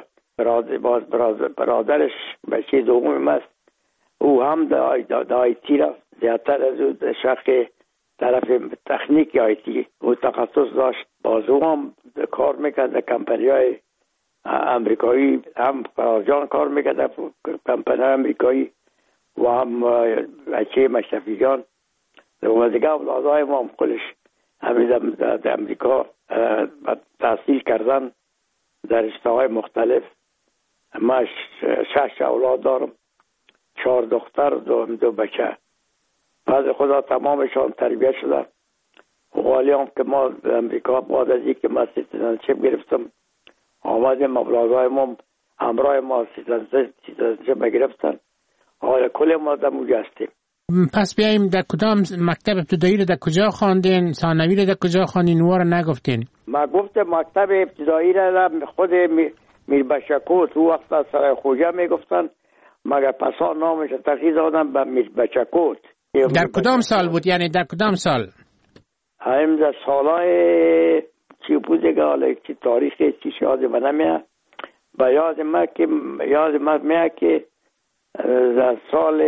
برادرش بچه دوم است، او هم در آیتی رفت، زیادتر از او در شق طرف تکنیک آیتی او تخصص داشت. باز او هم کار میکرد در کمپنی های امریکایی، هم فرازجان کار میکرد در کمپنی امریکایی و هم بچه مشرفی جان و دیگه اولادهای ما هم خودش همین در امریکا تحصیل کردن در رشته‌های مختلف. ما 6 اولاد دارم، 4 دختر و 2 بچه. بعد خدا تمامشان تربیت شدن. حالی هم که ما در امریکا بعد از اینکه ما سیتیزنشیپ گرفتم آمدیم، اولادهای ما همراه ما سیتیزنشیپ گرفتن. حالا کل ما در موجه هستیم.
پس بیاییم در کدام مکتب ابتدایی رو در کجا خواندین، ثانوی رو در کجا خواندین؟ نوار نگفتین.
ما گفتم مکتب ابتدایی را خود میربچکوت او وقت از سرای خوجه میگفتن، مگر پسا نامش تغییر دادن به میربچکوت.
در کدام سال بود؟ یعنی در کدام سال؟
همین در سالهای چی بود دیگه، حالا چی تاریخی چی یاد من نمیاد. به یاد من میاد که سال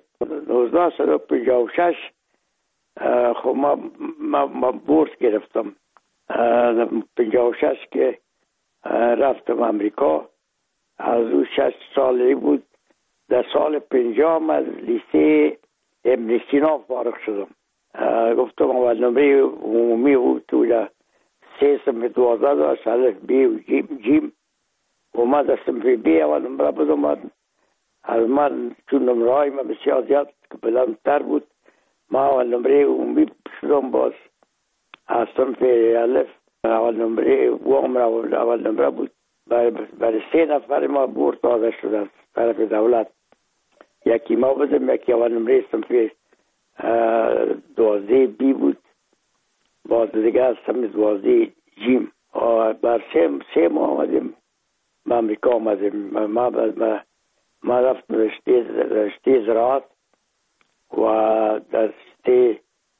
1956 خب ما بورس گرفتم. 56 که رفتم امریکا، از او 6 ساله بود. در سال 50 از لیسه ابن سینا فارغ شدم. گفتم اول نمره عمومی بود، تو 3 صنف 12 داشت، الف بی و جیم. اومد از صنف بی اول نمره بودم. از من چون نمره های من بسیار زیاد که بلندتر بود، ما اول نمره عمومی شدم. باز از صنف الف اول نمره اول نمره بود. برای 3 نفر ما بورس داده شد از طرف دولت. یکی ما بودم، یکی اول نمره صنف 12 بی بود، باز دیگه از صنف 12 جیم. بر 3 ماه آمدیم به امریکا آمدیم. ما رفتم رشته زراعت و در رشته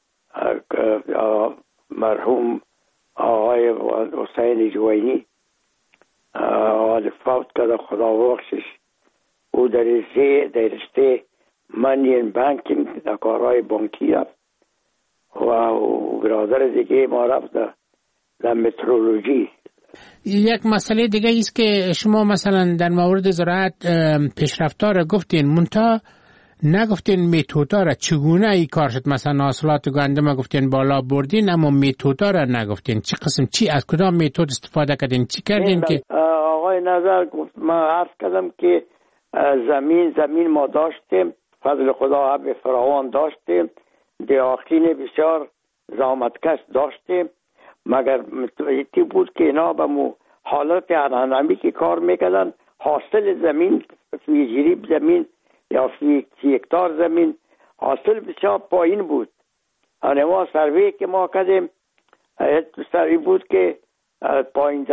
مرحوم آقای حسین جوینی فوت کرد، خدا بخشش. او در رشته منین بانکینگ در کارهای بانکی رفت و برادر دیگه ما رفت در مترولوژی.
یک مسئله دیگه ایست که شما مثلا در مورد زراعت پیشرفت‌ها را گفتین، منتها نگفتین متدها را چگونه ای کار شد. مثلا حاصلات گندم گفتین بالا بردین، اما متدها را نگفتین. چه قسم چی از کدام متد استفاده کردین، چی کردین؟ که
آقای نظر گفت، من عرض کردم که زمین ما داشتیم، فضل خدا به فراوان داشتیم، دیاقین بسیار زحمتکش داشتیم، مگر ایتی بود که اینا به حالت انانمی که کار میکردن، حاصل زمین فی جریب زمین یا فی هکتار زمین حاصل بسیار پایین بود. ما سروی که ما کردیم سروی بود که پایین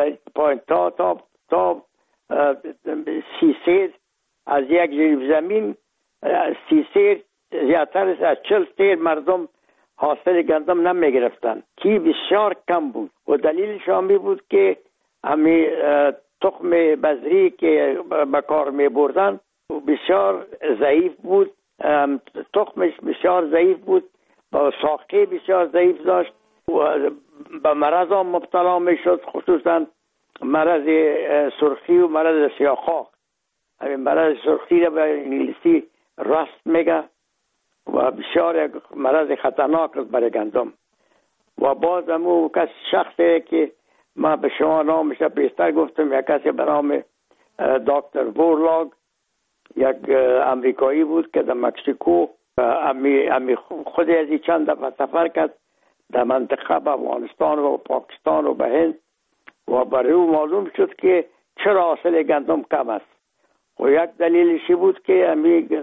تا 300 از یک جریب زمین 300 زیادتر از 40 سیر مردم حاصل گندم نمی گرفتن که بسیار کم بود و دلیلش آمی بود که همی تخم بذری که به کار می بردن بسیار ضعیف بود، تخمش بسیار ضعیف بود و ساقه بسیار ضعیف داشت و به مرض هم مبتلا می شد، خصوصا مرض سرخی و مرض سیاه‌خاک. همین مرض سرخی را به انگلیسی راست میگه و بسیار مرض خطرناک است برای گندم. و باز همون شخصی که ما به شما نامش بیشتر گفتم، یک کسی به نام دکتر بورلاگ، یک امریکایی بود که در مکسیکو خود از چند دفعه سفر کرد در منطقه به افغانستان و پاکستان و به هند و برای او معلوم شد که چرا حاصل گندم کم است. و یک دلیلشی بود که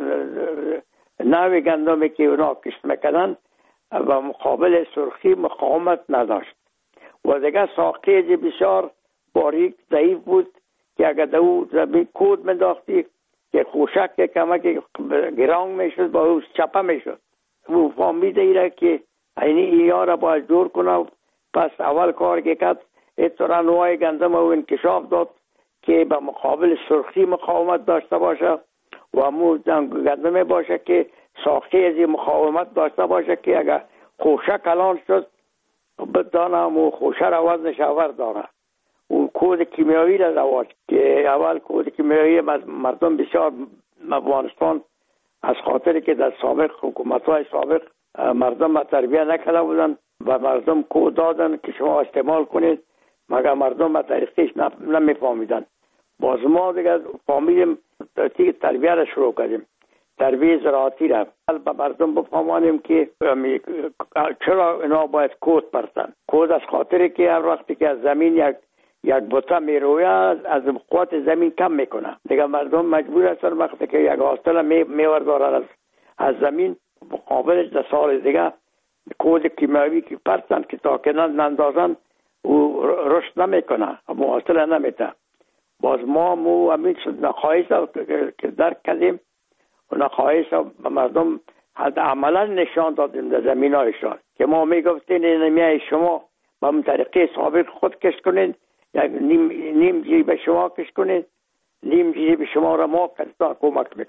نوع گندمی که اونا کشت میکردن و مقابل سرخی مقاومت نداشت و دیگه ساقه بسیار باریک ضعیف بود که اگر دو زمین کود منداختی که خوشک که کمک گرانگ میشد با او چپه میشد. او فهمیده ایره که اینها را باید جور کنه. پس اول کار که کرد اترا نوع گندم او انکشاف داد که به مقابل سرخی مقاومت داشته باشه و امو گندم باشه که ساخته از مقاومت داشته باشه که اگر خوشه کلان شد بدانه امو خوشه را وزنش آور داره. اون کود کیمیایی را رواج که اول کود کیمیایی مردم بسیار افغانستان از خاطر که در سابق حکومت‌های سابق مردم تربیت نکرده بودن و مردم کود دادن که شما استعمال کنید، مگر مردم به طریقش نمیفهمیدن. باز ما دیگه فهمیدیم تربیت را شروع کردیم، تربیت زراعتی را به مردم بفهمانیم که چرا اینا باید کود پرتن. کود از خاطر که هر وقتی که از زمین یک بوته میرویه از قوت زمین کم میکنه. دیگه مردم مجبور هستن وقتی که یک حاصل میوردارن از زمین مقابلش در سال دیگه کود کیمیایی که پرتن که تا که نندازن او رشد نمیکنه، حاصل نمیده. باز ما همین نخواهش که درک کردیم و نخواهش به مردم عملا نشان دادیم در زمین هایشان که ما میگفتیم نمیای شما به اون طریقه سابق خود کش کنید، یک نیم جیب شما کش کنید، نیم جیب شما را ما کمک میکنیم.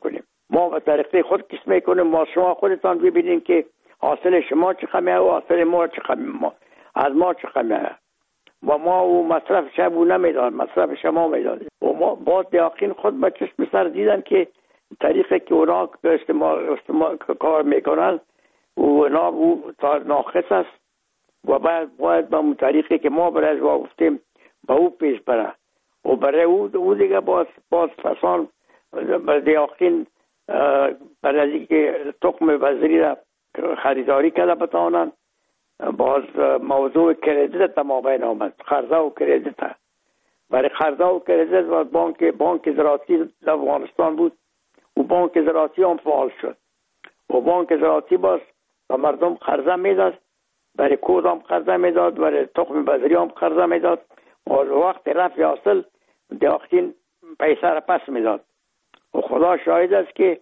ما به طریقه خود کس میکنیم. ما شما خودتان ببینید که حاصل شما چقدر و حاصل ما چقدر، از ما چقدر و ما و مصرف شما نمیداد، مصرف شما میداد و ما با دیاقین خود به چشم سر دیدن که طریقه که اونا استعمال کار میکنن و اونا ناقص است و باید به طریقه که ما برای گفتیم به او پیش بره و برای او دیگه باز فسان دیاقین برای که تخم وزری را خریداری کرده بتانن. باز موضوع کردیت تمام آمد، قرضه و کردیت. برای قرضه و کردیت و بانک زراعتی در افغانستان بود و بانک زراعتی هم فعال شد و بانک زراعتی باز به مردم قرضه میداد، برای کود هم قرضه میداد، برای تخم بذری هم قرضه میداد و وقت رفع حاصل دیاقین پیسه را پس میداد و خدا شاهد است که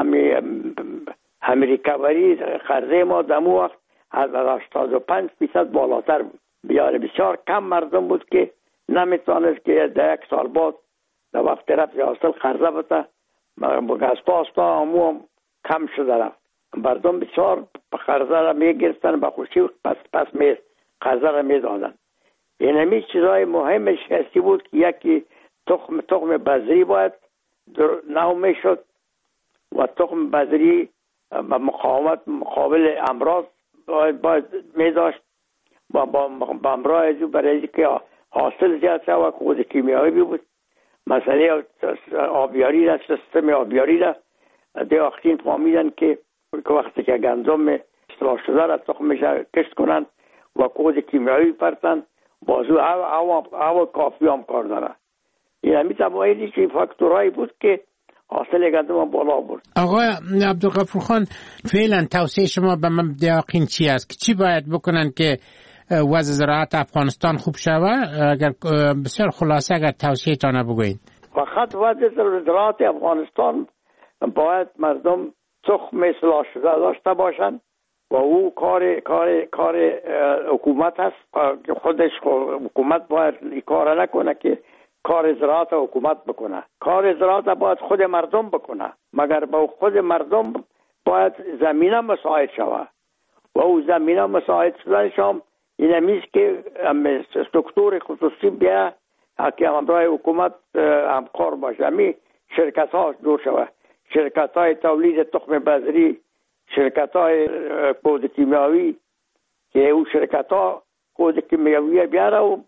همین ریکاوری قرضه ما دمو وقت از 85% بالاتر بود. بسیار کم مردم بود که نمیتونست که در یک سال بعد در وقت رفع حاصل قرضه بده. از پاستا هم کم شده رفت. مردم بسیار قرضه را میگرفتن به خوشی پس قرضه را میدادن. این همی چیزای مهمش هستی بود که یکی تخم بذری باید نو میشد و تخم بذری مقابل امراض باید میداشت و با امراض برای که حاصل زیاد شد و خود کیمیایی بود. مسئله آبیاری را، سیستم آبیاری را دیاقین فهمیدن که وقتی که گندم اصلاح شده را تخمش کشت کنند و کود کیمیایی پرتن بازو هوا کافی هم کار داره. این همی تمایلی که فاکتورهایی بود که حاصل گندم بالا برد.
آقای عبدالغفور خان، فعلا توصیه شما به دیاقین چی است که چی باید بکنن که وضع زراعت افغانستان خوب شود؟ اگر بسیار خلاصه اگر توصیه تانه بگوین.
فقط وضع زراعت افغانستان باید مردم تخم اصلاح شده داشته باشند و او کار حکومت است. خودش حکومت باید این کار نکنه که کار زراعت حکومت بکنه. کار زراعت باید خود مردم بکنه، مگر با خود مردم باید زمینه مساعد شود و او زمینه مساعد شدنش هم این همیست که سترکتور خصوصی بیا که همراه حکومت همکار باشه. همی شرکت ها دور شود، شرکت های تولید تخم بذری، شرکت های کود کیمیاوی که او شرکت ها کود کیمیاوی بیاره و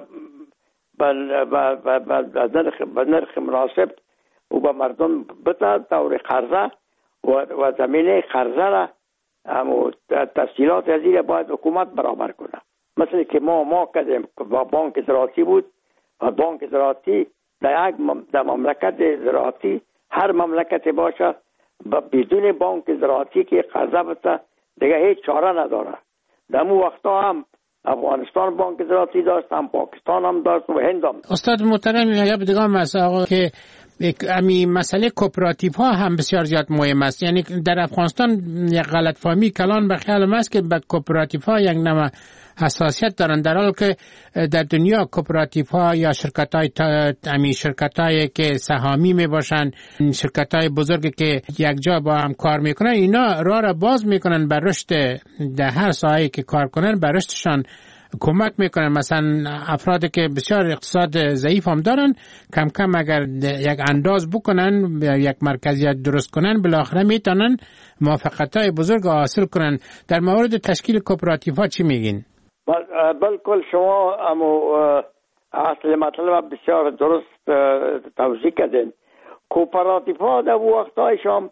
به نرخ مناسب و به مردم بده دور قرضه و زمینه قرضه را تسهیلات ازیر باید حکومت برابر کنه. مثل که ما کردیم با بانک زراعتی بود و بانک زراعتی در مملکت زراعتی هر مملکت باشه بدون بانک زراعتی که قرضه بده دیگه هیچ چاره نداره. در مو وقتا هم افغانستان بانک زراعتی داشت، هم پاکستان هم داشت و هند هم.
استاد محترم، یا دیگه مسئله که مسئله کوپراتیو ها هم بسیار زیاد مهم است. یعنی در افغانستان یک غلط فهمی کلان به خیال ما است که به کوپراتیو ها یک نوع حساسیت دارن، در حالی که در دنیا کوپراتیو ها یا شرکت های که سهامی می باشن، شرکت های بزرگی که یک جا با هم کار میکنن، اینا راه را باز میکنن بر رشد در هر ساحه‌ای که کار کنن، بر رشدشان کمک میکنن. مثلا افرادی که بسیار اقتصاد ضعیف هم دارن، کم کم اگر یک انداز بکنن، یک مرکزیت درست کنن، بالاخره میتونن موفقیت‌های بزرگ حاصل کنن. در مورد تشکیل کوپراتیو ها چی میگین؟
بالکل شما اصل مطلب بسیار درست توضیح کردین. کوپراتیو ها در وقتایش هم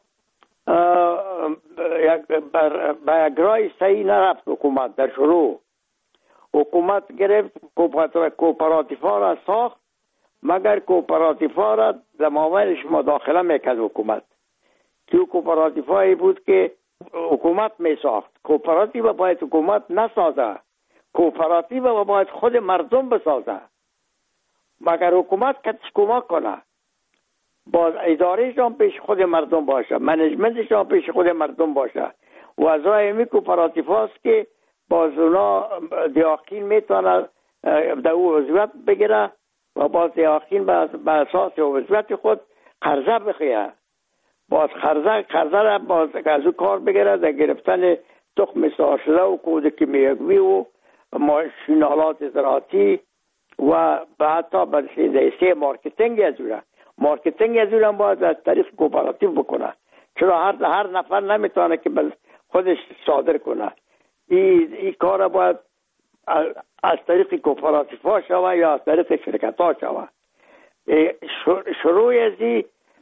به یک راه صحیح نرفت. حکومت در شروع حکومت گرفت کوپراتیو ها را ساخت، مگر کوپراتیو ها را در معاملش مداخله میکرد حکومت. که کوپراتیو هایی بود که حکومت می ساخت. کوپراتیو باید حکومت نسازه، کوپراتیو باید خود مردم بسازه. مگر حکومت کتش کمک کنه، باز ادارهش هم پیش خود مردم باشه، منیجمنتش هم پیش خود مردم باشه. و از راه همی کوپراتیو هاست که باز اونا دیاقین میتونه در او عضویت بگیره و باز دیاقین به اساس عضویت خود قرضه بخیه باز خرزه را باز از او کار بگیره در گرفتن تخم ساشده و کودک میگوی و ماشینالات زراعتی و حتی به مارکتینگ از او را باید از طریق کوپراتیو بکنه، چرا هر نفر نمیتونه که خودش صادر کنه. این کار را باید از طریق کوپراتیو ها شوه یا از طریق شرکت ها شوه. شروع ازی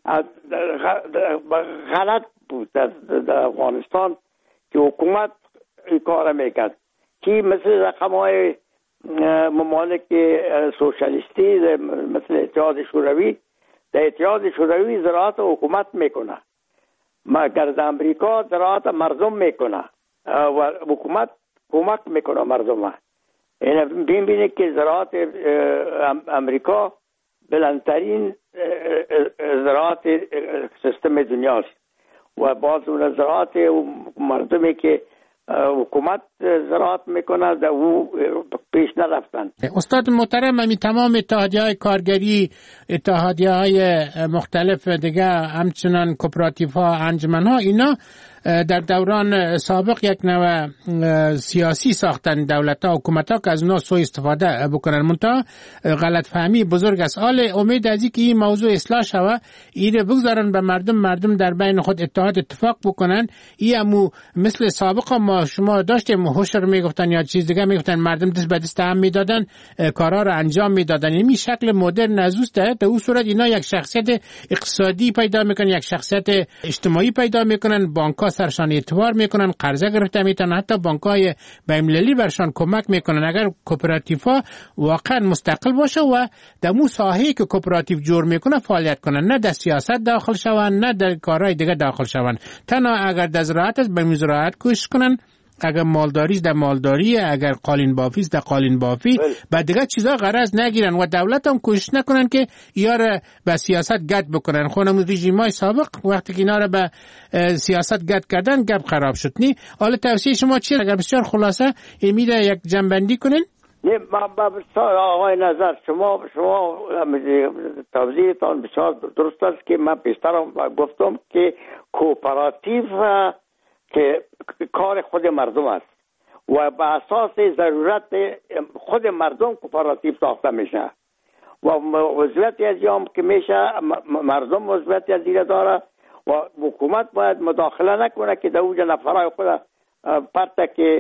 غلط بود در افغانستان که حکومت این کار میکرد که مثل رقم های ممالک سوشالیستی مثل اتحاد شوروی، در اتحاد شوروی زراعت حکومت میکنه، مگر در امریکا زراعت مردم میکنه و حکومت کمک میکنه مردم. این ببینید که زراعت امریکا بلندترین زراعت سیستم دنیاست و باز اون زراعت مردمی که حکومت زراعت میکنه در او پیش نرفتن.
استاد محترم، همین تمام اتحادیه‌های کارگری، اتحادیه‌های مختلف دیگه، همچنان کوپراتیوها، انجمن‌ها، اینا در دوران سابق یک نوع سیاسی ساختن دولت‌ها، حکومت‌ها که از اونا سوء استفاده بکنن. منتها غلط فهمی بزرگ است. حال امید از اینکه این موضوع اصلاح شود، اینو بگذارن به مردم در بین خود اتفاق بکنن. اینمو مثل سابق ما شما داشتیم هوشر میگفتن یا چیز دیگه میگفتن، مردم دست به دست هم میدادن، کارا رو انجام میدادن. این شکل مدرن نزوسته. در اون صورت اینا یک شخصیت اقتصادی پیدا میکنن، یک شخصیت اجتماعی پیدا میکنن، بانک‌ها سرشان اعتبار میکنن، قرضه گرفته میتونن، حتی بانک‌های بین‌المللی برشان کمک میکنن. اگر کوپراتیوها واقعا مستقل باشه و در مو ساحه‌ای که کوپراتیو جور میکنه فعالیت کنن، نه در سیاست داخل شون، نه در کارهای دیگه داخل شون. تنها اگر در زراعت است به زراعت کوشش کنن، اگر مالداری در مالداری، اگر قالین بافی است در قالین بافی، بعد دیگه چیزا غرض نگیرن و دولت هم کوشش نکنن که یار به سیاست گد بکنن. خونم رژیمای سابق وقتی که اینا رو به سیاست گد کردن گپ خراب شد. نی حالا توصیه شما چیه؟ اگر بسیار خلاصه امیده یک جنبندی کنین.
نه بسیار آقای نظر، شما توضیحتان بسیار درست است که من پیشتر گفتم که کوپراتیو که کار خود مردم است و به اساس ضرورت خود مردم کوپراتیو ساخته میشه و عضویتی از یام که میشه مردم عضویتی از دیگه داره و حکومت باید مداخله نکنه که در اوجه نفرهای خود پرته که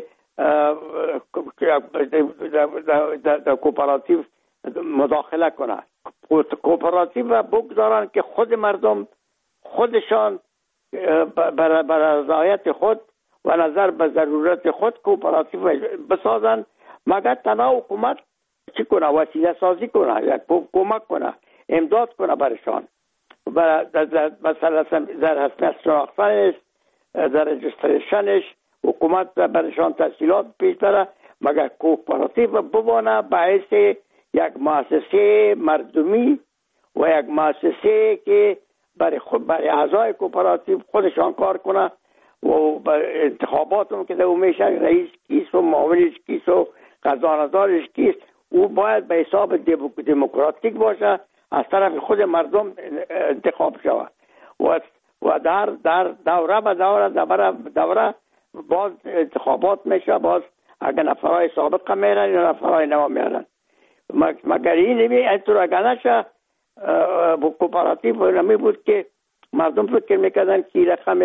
در کوپراتیو مداخله کنه. کوپراتیو بگذارن که خود مردم خودشان بر رضایت خود و نظر به ضرورت خود کوپراتیو بسازن، مگر تنها حکومت چی کنه؟ وسیله سازی کنه، یک کمک کنه، امداد کنه برشان. مثلا در حسنیت شناختنش، در رجستریشنش حکومت برشان تسهیلات پیش داره، مگر کوپراتیو ببانه باعث یک مؤسسه مردمی و یک مؤسسه که برای اعضای کوپراتیو خودشان کار کنه و انتخاباتون که در میشه رئیس کیست و معاونش کیست و خزانه‌دارش کیست، او باید به حساب دموکراتیک باشه، از طرف خود مردم انتخاب شود و در دوره به دوره باز انتخابات میشه، باز اگر نفرهای سابق میرن یا نفرهای نو میرن. مگر این اینطور اگر نشه کوپراتیو نمی بود که مردم فکر میکردن که رقم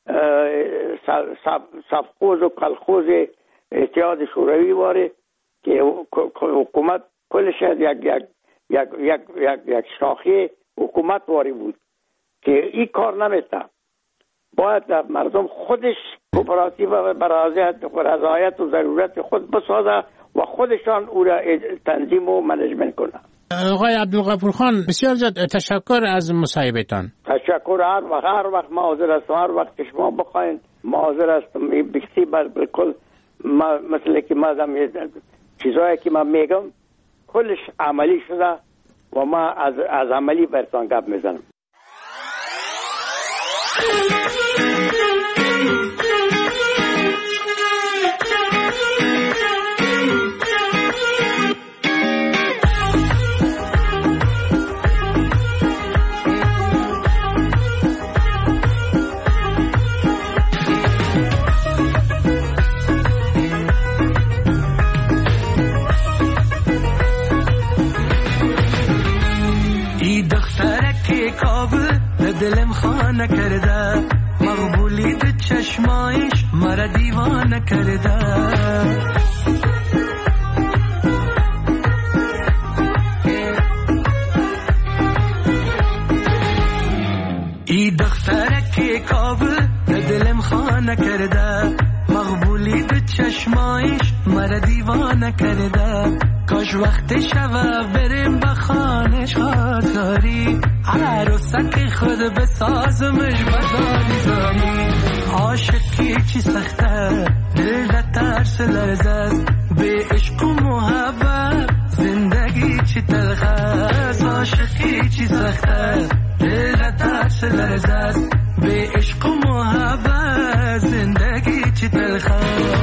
سفخوز و کلخوز اتحاد شوروی واره که حکومت کلش یک شاخه حکومت واری بود که این کار نمیتونه. باید مردم خودش کوپراتیو برای رضایت و ضرورت خود بسازه و خودشان او را تنظیم و منیجمنت کنه.
آقای عبدالغفور خان، بسیار تشکر از مصاحبهتان.
تشکر. هر وقت ما حاضر هستم، هر وقت که شما بخواین ما حاضر هستم. بکسی بالکل مثل که ما چیزایی که من میگم کلش عملی شده و ما از عملی برتان گپ میزنم.
چشمایش مرا دیوانه کرده. ای دختره که کابل دلم خانه کرده، مقبولی ده چشمایش مرا دیوانه کرده. کاش وقت شوه بریم بخانش خاطری، عروسک خود بسازمش بزاری زاری. عاشقی چی سخته دل ده ترس لرزه، به عشق و محبت زندگی چی تلخه. عاشقی چی سخته دل ده ترس لرزه، به عشق و محبت زندگی چی تلخه.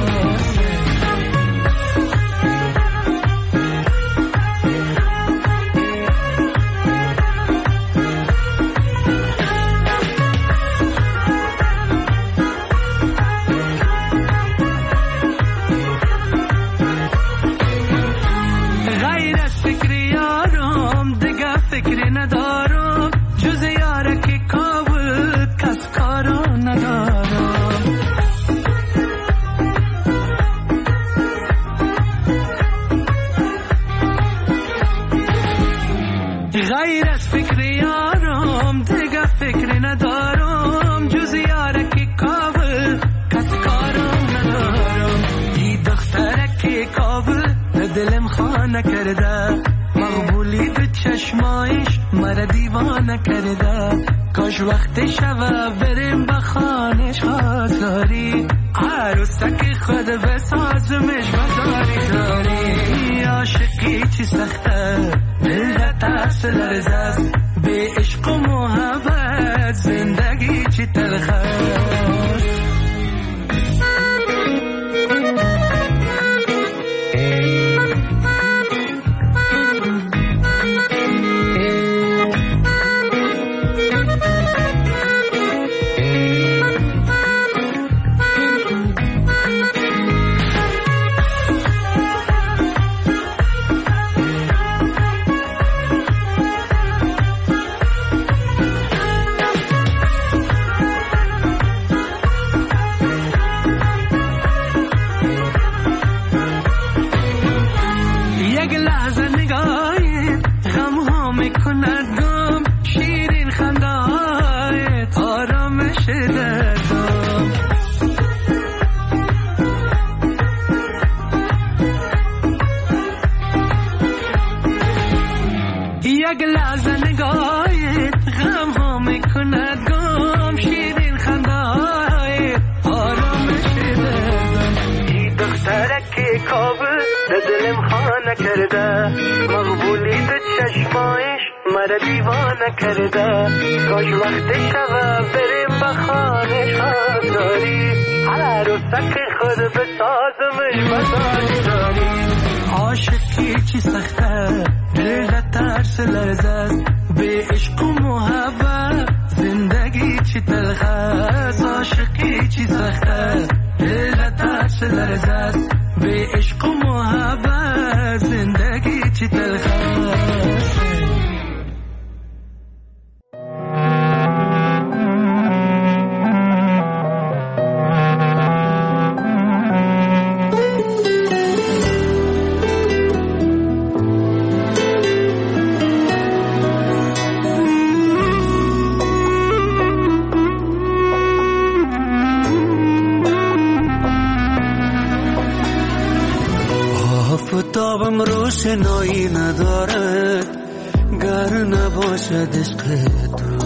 فکری ندارم جز یاره که کابل کس کارا ندارم. غیر از فکری یارم دیگه فکری ندارم، جز یاره که کابل کس کارا ندارم. ای دختره که کابل دلم خانه کرده، مقبولی به چشمایش مرا دیوانه کرده. کاش وقت شوه بریم بخانش خاطری، عروسک خود بسازمش بزاری زاری. عاشقی چی سخته دل ده ترس لرزه، به عشق و محبت زندگی چی تلخه. یک لحظه نگاهت غم ها میکند گم، شیرین خنده هایت آرامش دردم. ای دختره که کابل دلم خانه کرده، مقبولی ده چشمایش مرا دیوانه کرده. کاش وقت شوه بریم بخانش خاطری، عروسک خود بسازمش بزاری زاری. عاشقی چی سخته دل ده ترس لرزه، به عشق و محبت زندگی چی تلخه. عاشقی چی سخته دل ده ترس لرزه، به عشق و محبت زندگی چی تلخه. آفتابم روشنایی ندارد گر نباشد عشق تو،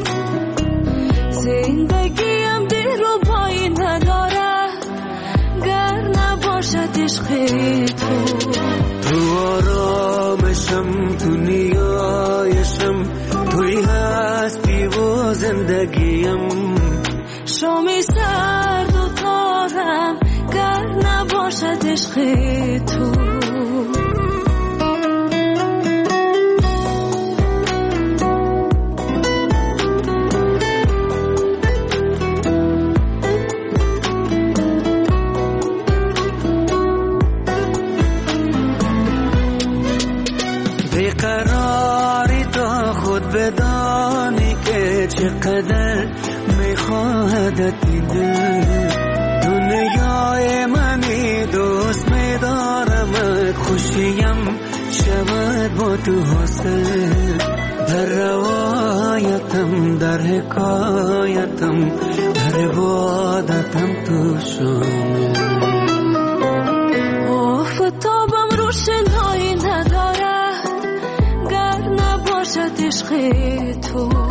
زندگیم دیر و پایی ندارد گر نباشد عشق تو.
تو آرامشم تو نیایشم، توی هستی و زندگیم.
شامی سرد و تارم گر نباشد عشق تو.
بیقراری تا خود بدانی که چقدر شهادت دل دنیای منی دوست می‌دارم خوشیم شود با تو حاصل در روایتم در حکایتم در عبادتم تو شامل
آفتابم روشنایی ندارد گر نباشد عشق تو